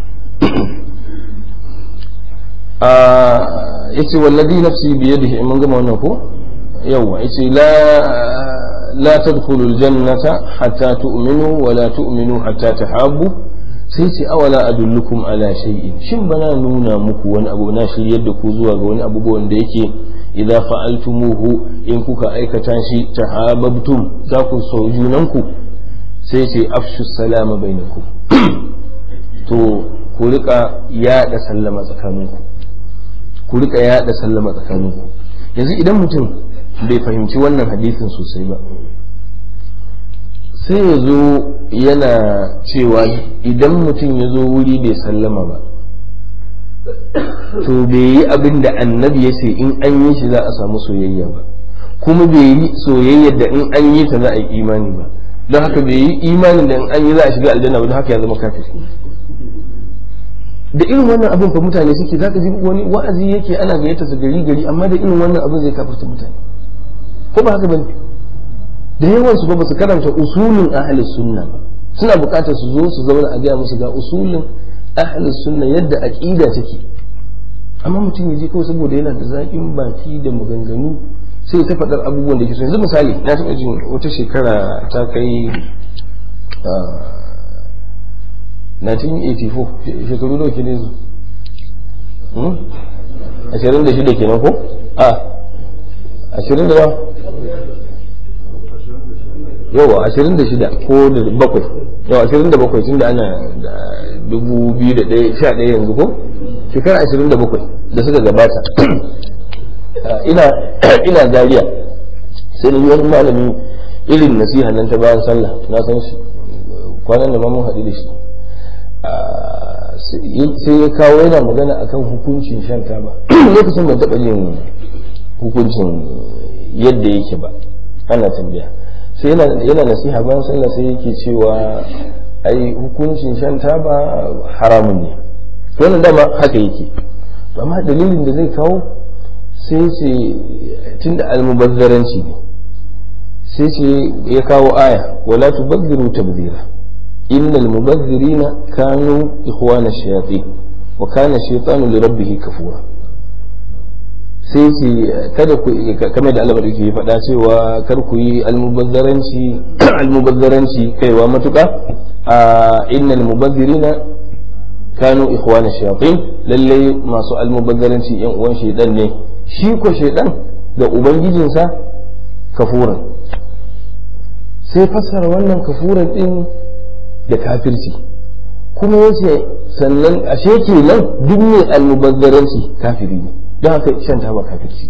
yace wallazi nafsi bi yadihi mun gama wannan ko yawa yace la tadkhulul jannata hatta tu'minu wa la tu'minu hatta tahabbu sai ce awala adullukum ala shay'in shin bana nuna muku wani abu na shiryar da ku zuwa ga wani abubuwan da yake idza fa'altumuhu in kuka aikata shi tahabbtum za ku so junanku sai ce afshu salama bainakum to ku rika yada sallama tsakaninku yanzu idan mutum bai fahimci wannan hadisin sosai ba sai ya zo yana cewa idan mutum ya zo wuri bai sallama ba to bai yi abin da annabi ya ce in an yi shi za a samu soyayya ba, kuma bai yi soyayya da in an yi ta za a yi imani ba, don haka bai yi imanin da in an yi za a shiga aljanna ba, don haka ya zama kafiri. Da irin wannan abin fa mutane suke, zaka ji wani wa'azi yake ana gayyata su gari gari, amma da irin wannan abin zai kafirta mutane, ko ba haka bane? Da yawan su ba su karanta usulin ahlus sunna ba, suna bukatar su zo su zauna a gaya musu ga usulin ahlus sunna yadda aqida take, amma mutum ya je kawai saboda yana da zaƙin baki da maganganu sai ta faɗar abubuwan da ke so. Yanzu misali, na taɓa jin wata shekara ta kai 1984, shekaru nawa ke ne zu 26 kenan ko? 20 da yawa 26 ko da 7, yawa 27 tun da ana 2011 yanzu ko? Shekara 27 da suka gabata ina Zariya, sai da wani malami irin nasiha nan ta bayan sallah, na san shi kwanan da mun haɗu da shi, sai ya kawo yana magana akan hukuncin shan taba. Lokacin ban taɓa jin hukuncin yadda yake ba, ana tambaya, sai yana nasiha bayan sallah sai yake cewa ai hukuncin shan taba haramun ne, wannan dama haka yake, amma dalilin da zai kawo sai ce tunda almubazzaranci ne, sai ce ya kawo aya wala tubazziru tabzira innal mubazzirina kanu ikhwana shayatin wa kana shaytanu li rabbih kafura. sai ce kada ku, kamar da Allah yake faɗa cewa kar ku yi almubazzaranci kaiwa matuƙa, innal mubazzirina kanu ikhwana shayatin, lalle masu almubazzaranci yan uwan shaytan ne, shi ko shaytan da ubangijinsa kafuran. sai fassara wannan kafuran din da kafirci, kuma yace sannan ashe kenan duk mai almubazzaranci kafiri ne, don haka shan taba kafirci.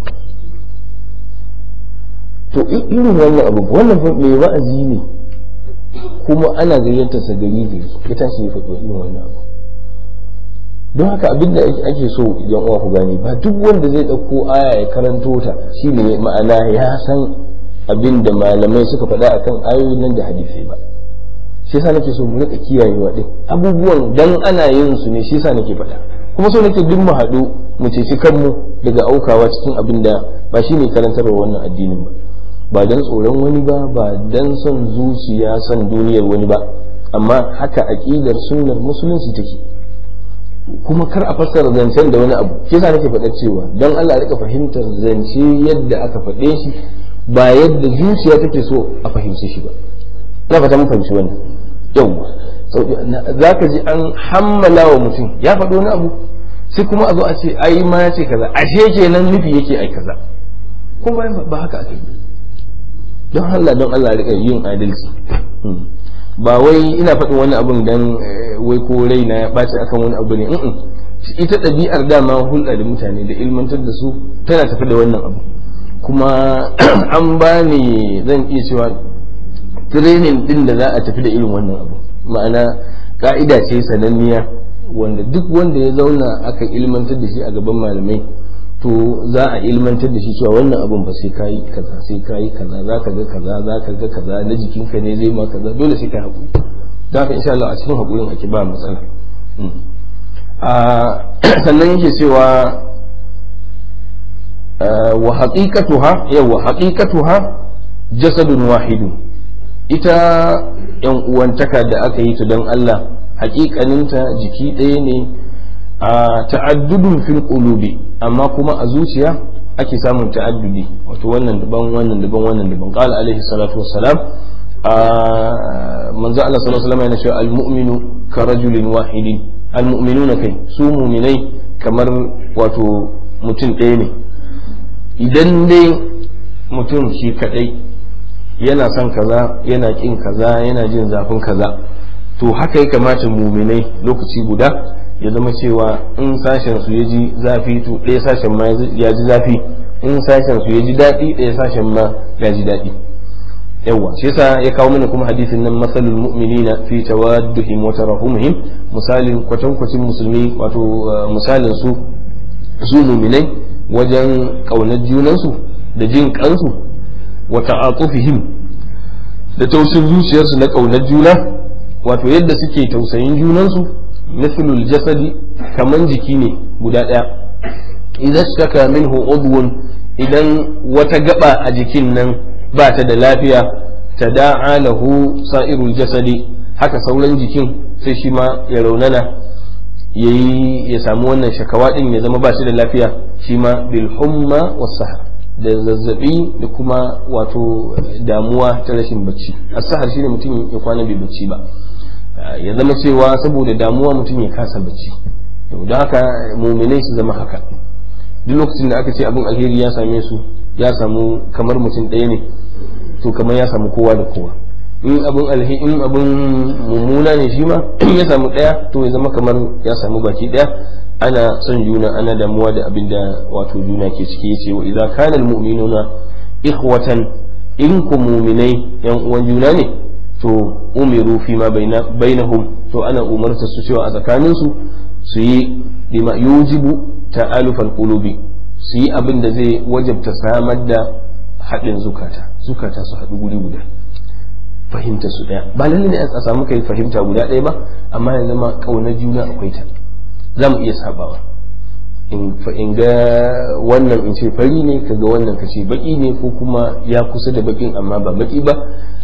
to irin wannan abu, wannan mai wa'azi ne kuma ana gayyatar sa gari gari ya tashi ya faɗi irin wannan abu. don haka abin da ake so idan uwa ku gane, ba duk wanda zai ɗauko aya ya karanto ta shi ne ma'ana ya san abin da malamai suka faɗa akan ayoyin nan da hadisai ba. shi yasa nake so mu rika kiyayewa din abubuwan, dan ana yin su ne, shi yasa nake faɗa, kuma so nake duk mu haɗu mu ceci kanmu daga aukawa cikin abin da ba shi ne karantarwa wannan addinin ba dan tsoron wani ba dan son zuciya son duniyar wani ba, amma haka aqidar sunnar musulunci take. kuma kar a fassara zancen da wani abu, shi yasa nake faɗa cewa dan Allah ya rika fahimtar zance yadda aka faɗe shi, ba yadda zuciya take so a fahimce shi ba. na fata mun fahimci wannan. yau za ka ji an hammala wa mutum ya faɗo wani abu, sai kuma a zo a ce ai ma ya ce kaza, ashe kenan nufi yake ai kaza, kuma ba haka ake. don Allah rika yin adalci, ba wai ina faɗin wani abun dan wai ko raina ya ɓaci akan wani abu ne. ita ɗabi'ar dama hulɗa da mutane da ilmantar da su tana tafi da wannan abu, kuma an bani zan iya cewa training din da za a tafi da irin wannan abu, ma'ana ka'ida ce sananniya wanda duk wanda ya zauna aka ilmantar da shi a gaban malamai, to za a ilmantar da shi cewa wannan abun ba sai kayi kaza sai kayi kaza, za ka ga kaza za ka ga kaza, na jikinka ne zai ma kaza, dole sai ka haƙuri. za ka insha Allah a cikin haƙurin ake ba matsala. sannan yake cewa wa haqiqatuha jasadun wahidun, ita yan uwantaka da aka yi ta don Allah haƙiƙaninta jiki ɗaya ne, a ta'addudun fil qulubi, amma kuma a zuciya ake samun ta'addudi, wato wannan daban wannan daban wannan daban. qala alaihi salatu wassalam, manzo Allah sallallahu alaihi wasallam yana cewa al-mu'minu ka rajulin wahidin, al-mu'minuna kai su mu'minai kamar wato mutum ɗaya ne. idan dai mutum shi kadai yana son kaza yana kin kaza yana jin zafin kaza, to haka ya kamata mu'minai lokaci guda ya zama cewa in sashen su ya ji zafi to ɗaya sashen ma ya ji zafi, in sashen su ya ji daɗi ɗaya sashen ma ya ji daɗi. yawa shi yasa ya kawo mana kuma hadisin nan masalul mu'minina fi tawadduhim wa tarahumihim, misalin kwatankwacin musulmi wato misalin su mu'minai wajen kaunar junansu da jin kansu wa ta'atufihim da taushin zuciyarsu na kaunar juna, wato yadda suke tausayin junansu mithlul jasadi kaman jiki ne guda daya idan shaka minhu udwun, idan wata gaba a jikin nan ba ta da lafiya tada'a lahu sa'irul jasadi, haka sauran jikin sai shi ma ya raunana ya samu wannan shakawa din ya zama ba shi da lafiya, shi ma bil humma was sahar, da zazzabi da kuma wato damuwa ta rashin bacci. as-sahar shine mutum ya kwana bai bacci ba, ya zama cewa saboda damuwa mutum ya kasa bacci. don haka muminai su zama haka, duk lokacin da aka ce abin alheri ya same su, ya samu kamar mutum ɗaya ne, to kamar ya samu kowa da kowa. in abin mummuna ne shi ma ya samu ɗaya, to ya zama kamar ya samu baki ɗaya. ana son juna, ana damuwa da abin da wato juna ke ciki. yace wa idza kana almu'minuna ikhwatan, in ku mu'minai yan uwan juna ne, to umiru fi ma bainahum, to ana umarta su cewa a tsakanin su yi bima yujibu ta'alufal qulubi, su yi abin da zai wajabta samar da haɗin zukata su haɗu guri guda, fahimta su ɗaya. ba lalle ne a samu kai fahimta guda ɗaya ba, amma ya zama ƙaunar juna akwai ta. za mu iya sabawa, in ga wannan in ce fari ne, ka ga wannan ka ce baki ne, ko kuma ya kusa da bakin amma ba baki ba,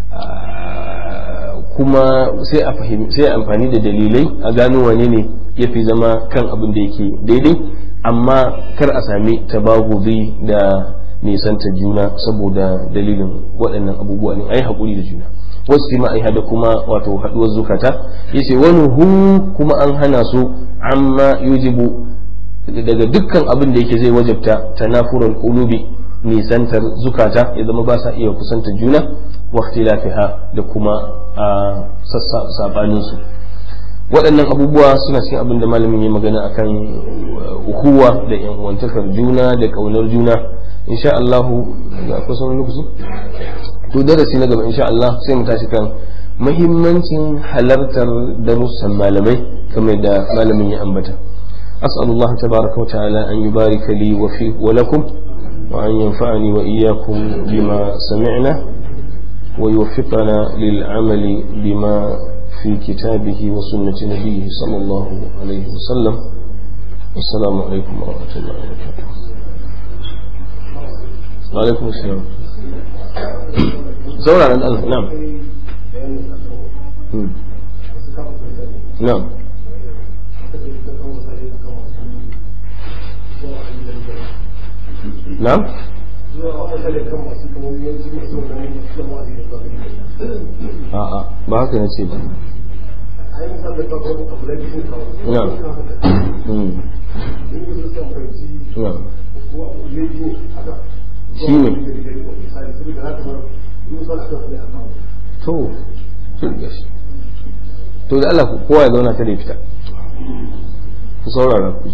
kuma sai amfani da dalilai a gano wane ne ya fi zama kan abin da yake daidai, amma kar a sami tabaguzi da nisanta juna saboda dalilin waɗannan abubuwa ne. ai haƙuri da juna, wasu ma ai hada kuma wato haɗuwar zukata. yace wani kuma an hana su amma yujibu, daga dukkan abin da yake zai wajabta tanafural qulubi, nisantar zukata ya zama ba sa iya kusanta juna, wa ikhtilafiha da kuma sabanin su. waɗannan abubuwa suna cikin abin da malamin ya magana akan uhuwa da yan uwantakar juna da kaunar juna. insha Allah ga kusan lokaci, to darasi na gaba insha Allah sai mu tashi kan muhimmancin halartar darussan malamai kamar da malamin ya ambata. as'alullah tabaraka wa ta'ala an yubarika li wa lakum wa an yanfa'ani wa iyyakum bima sami'na wa yuwaffiqana lil amali bima في كتابه وسنة نبيه صلى الله عليه وسلم. والسلام عليكم ورحمة الله وبركاته. وعليكم السلام. زورا عن الله. نعم نعم نعم ba haka na ce ba. shi ne to da Allah kowa ya zauna ta da fita ku saurara ku,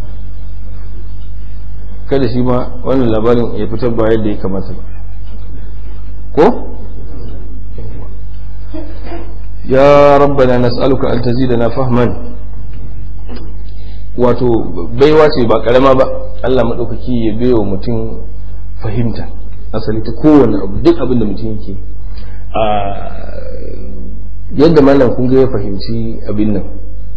kada shi ma wannan labarin ya fitar ba yadda ya kamata ba ko. ya rabbana nas'aluka an tazidana fahman, wato baiwa ce ba karama ba. Allah madaukaki ya baiwa mutum fahimta asali ta kowane abu, duk abin da mutum yake. yadda malam kun ga ya fahimci abin nan,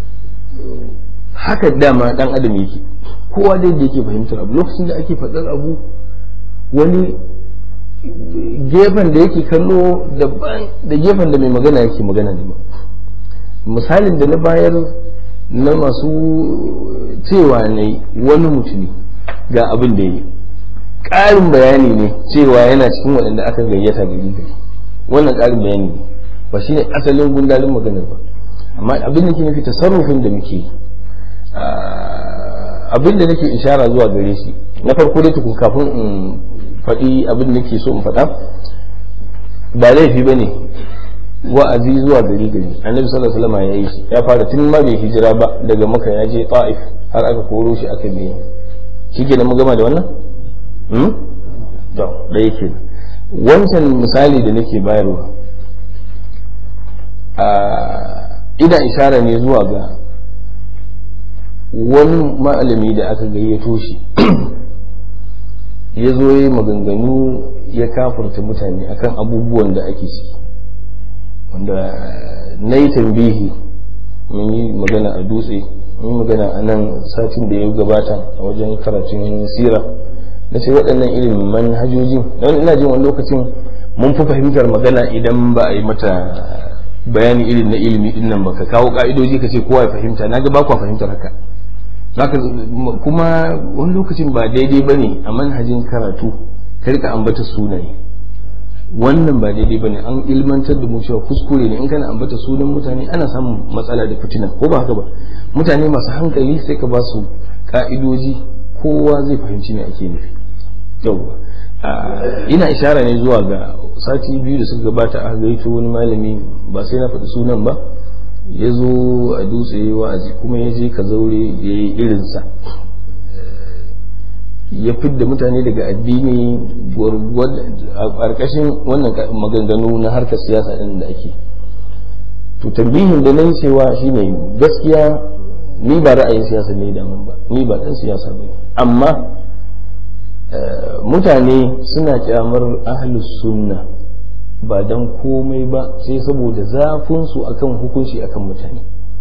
haka dama dan adam yake, kowa da yake fahimtar abu. lokacin da ake faɗar abu, wani gefen da yake kallo daban da gefen da mai magana yake magana ne ba. misalin da na bayar na masu cewa ne wani mutumi ga abin da yi, ƙarin bayani ne cewa yana cikin waɗanda aka gayyata gari gari. wannan ƙarin bayani ne, ba shi ne asalin gundarin maganar ba. amma abin da ke nufi tasarrufin da muke yi, abin da nake ishara zuwa gare shi na farko dai tukun kafin in faɗi abin da nake so in faɗa, ba laifi ba ne wa'azi zuwa gari gari. annabi sallallahu alaihi wasallam ya yi shi, ya fara tun ma bai hijira ba, daga maka ya je ta'if har aka koro shi aka biye. shi ke da mu gama da wannan da yake. wancan misali da nake bayarwa ina ishara ne zuwa ga wani malami da aka gayyato shi ya zo ya maganganu ya kafurta mutane akan abubuwan da ake ciki, wanda na yi tambihi. mun yi magana a dutse, mun yi magana a nan satin da ya gabata a wajen karatun sira, na ce waɗannan irin manhajojin don ina jin wani lokacin mun fi fahimtar magana idan ba a yi mata bayani irin na ilimi din nan ba, ka kawo ka'idoji ka ce kowa ya fahimta. na ga ba kwa fahimtar haka. Kuma wani lokacin ba daidai ba ne a manhajin karatu ka rika ambata sunaye, wannan ba daidai ba ne. an ilmantar da mu cewa kuskure ne in kana ambata sunan mutane, ana samun matsala da fitina, ko ba haka ba. mutane masu hankali sai ka ba su ka'idoji, kowa zai fahimci me ake nufi. yau ina ishara ne zuwa ga sati biyu da suka gabata a gaito wani malami, ba sai na faɗi sunan ba, ya zo a dutse wa'azi kuma ya je ka zaure ya yi irinsa, ya fidda mutane daga addini a ƙarƙashin wannan maganganu na harkar siyasa ɗin da ake. to tambihin da na yi cewa shine gaskiya ni ba ra'ayin siyasa ne damun ba, ni ba ɗan siyasa ba, amma mutane suna kyamar ahlus sunna ba don komai ba sai saboda zafinsu akan hukunci akan mutane.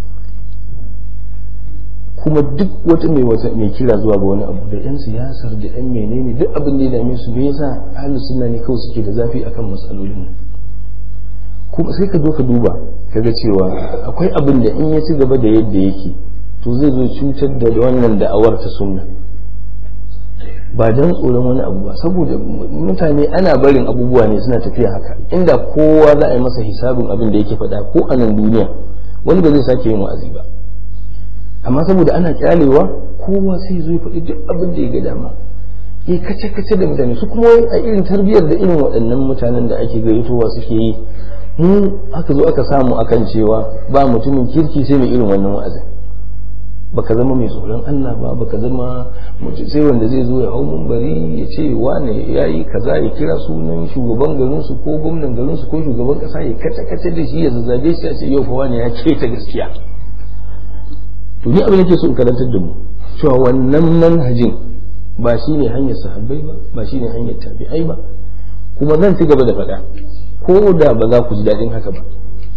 kuma duk wata mai kira zuwa ga wani abu, da yan siyasar da yan menene, duk abin da ya dame su, me yasa ahlus sunna ne kawai suke da zafi akan matsalolin. kuma sai ka zo ka duba kaga cewa akwai abin da in ya ci gaba da yadda yake to zai zo cutar da wannan da'awar ta sunna, ba don tsoron wani abu ba, saboda mutane ana barin abubuwa ne suna tafiya haka. inda kowa za a yi masa hisabin abin da yake faɗa ko a nan duniya, wani ba zai sake yin wa'azi ba. amma saboda ana kyalewa, kowa sai zo ya faɗi duk abin da ya ga dama, ya kace-kace da mutane. su kuma a irin tarbiyyar da irin waɗannan mutanen da ake gayyatowa suke yi, mu aka zo aka samu akan cewa ba mutumin kirki sai mai irin wannan wa'azin. baka zama mai tsoron Allah ba, baka zama mutum sai wanda zai zo ya hau munbari ya ce wane yayi kaza, ya kira sunan shugaban garin su ko gwamnan garin su ko shugaban kasa, ya kace da shi, ya zazzage shi, ya ce yau fa wane ya ce ta gaskiya. to ni abin da ke so in karantar da mu cewa wannan manhajin ba shine hanyar sahabbai ba shine hanyar tabi'ai ba, kuma zan ci gaba da faɗa ko da ba za ku ji daɗin haka ba.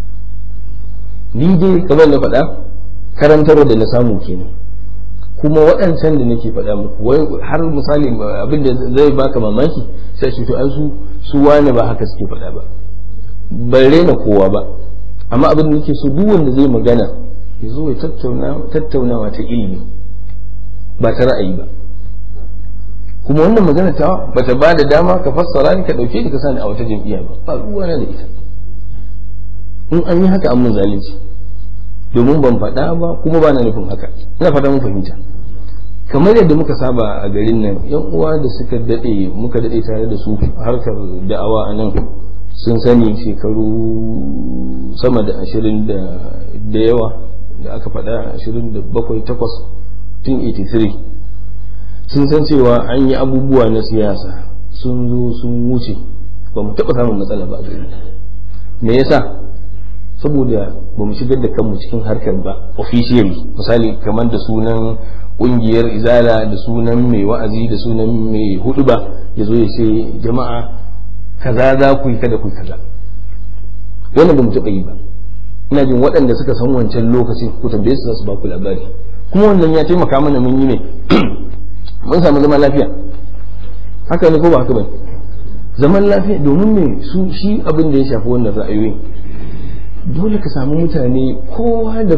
ni dai kamar na faɗa karantarwa da na samu kenan, kuma waɗancan da nake faɗa muku wai har misali abin da zai baka mamaki sai shi to an su wane ba haka suke faɗa ba, ban rena kowa ba, amma abin da nake so duk wanda zai magana ya zo ya tattaunawa ta ilimi ba ta ra'ayi ba. kuma wannan magana ta bata ba da dama ka fassara ni ka ɗauke ni ka sani a wata jam'iyya ba ruwa na da ita. in an yi haka an mun zalunci, domin ban faɗa ba kuma ba na nufin haka. ina fata mun fahimta. kamar yadda muka saba a garin nan, yan uwa da muka daɗe tare da su harkar da'awa a nan sun sani shekaru sama da 20 da yawa da aka faɗa 27-8 tun 83 sun san cewa an yi abubuwa na siyasa sun zo sun wuce, ba mu taɓa samun matsala ba. me yasa? saboda ba mu shigar da kanmu cikin harkar ba officially, misali kamar da sunan kungiyar izala, da sunan mai wa'azi, da sunan mai hudu ba ya zo ya ce jama'a kaza za ku yi, kada ku yi kaza. wannan ba mu taɓa yi ba. ina jin waɗanda suka san wancan lokacin ku tambaye su za su ba ku labari, kuma wannan ya taimaka mana mun yi ne mun samu zaman lafiya. haka ne ko ba haka ba? zaman lafiya, domin me shi abin da ya shafi wannan ra'ayoyi dole ka samu mutane kowa da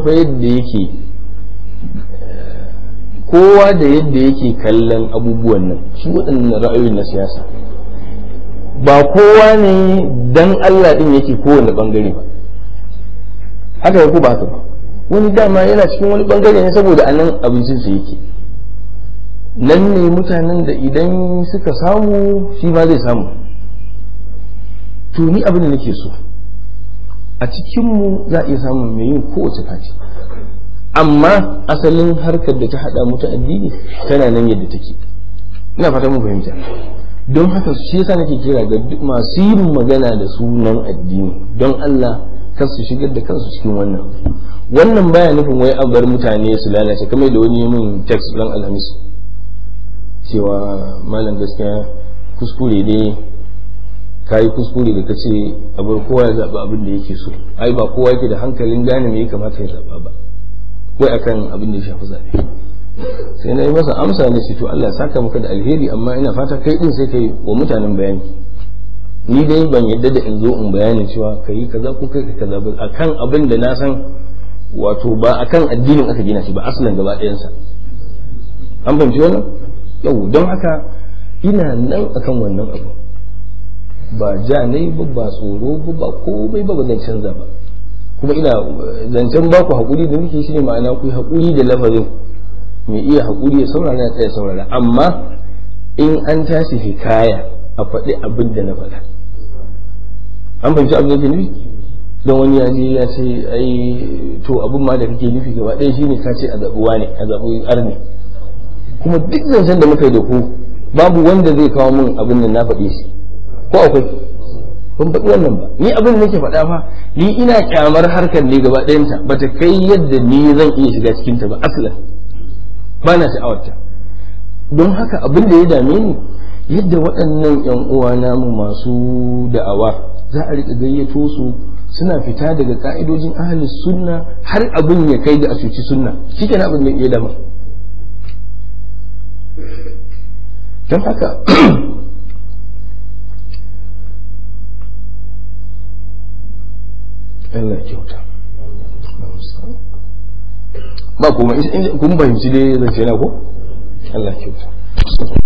yadda yake kallon abubuwan nan. shi waɗannan ra'ayoyin na siyasa ba kowa ne dan Allah din yake kowane bangare ba. haka ne ko ba haka ba? wani dama yana cikin wani bangare ne saboda anan abincin sa yake, nan ne mutanen da idan suka samu shi ma zai samu. to ni abin da nake so a cikinmu za a iya samun mai yin kowace fati, amma asalin harkar da ta haɗa mu ta addini tana nan yadda take. ina fata mun fahimta. don haka shi yasa nake kira ga masu yin magana da sunan addini don Allah kar su shigar da kansu cikin wannan baya nufin wai an bar mutane su lalace kamar da wani min text ran alhamis cewa malam gaskiya kuskure ne kayi kuskure da kace a bar kowa ya zaba abin da yake so ai ba kowa yake da hankalin gane me ya kamata ya zaba ba wai akan abin da ya shafi zabe sai na yi masa amsa ne to Allah saka maka da alheri amma ina fata kai din sai kai wa mutanen bayani ni dai ban yadda da in zo in bayani cewa kai kaza ko kai kaza ba akan abin da na san wato ba akan addinin aka gina shi ba aslan gaba ɗayan sa an fahimci wannan yau don haka ina nan akan wannan abu ba ja ne ba tsoro ba komai ba zan canza ba kuma ina zancen ba ku haƙuri da muke shi ne ma'ana ku yi haƙuri da lafazin mai iya haƙuri ya saurara ya tsaya saurara amma in an tashi hikaya a faɗi abin da na faɗa an fahimci abin da ke nufi don wani ya je ya ce ai to abin ma da kake nufi gaba ɗaya shine ka ce a zaɓuwa ne a zaɓu arni kuma duk zancen da muka yi da ku babu wanda zai kawo min abin da na faɗe shi ko akwai ban faɗi wannan ba ni abin da nake faɗa fa ni ina kyamar harkar ne gaba ɗayanta bata kai yadda ni zan iya shiga cikinta ba aslan ba na sha'awarta don haka abin da ya dame ni yadda waɗannan yan uwa namu masu da'awa za a riƙa gayyato su suna fita daga ka'idojin ahlus sunna har abin ya kai da a cuci sunna shikenan abin da ya dama don haka Allah kyauta ba kuma kun fahimci dai zance na ko Allah kyauta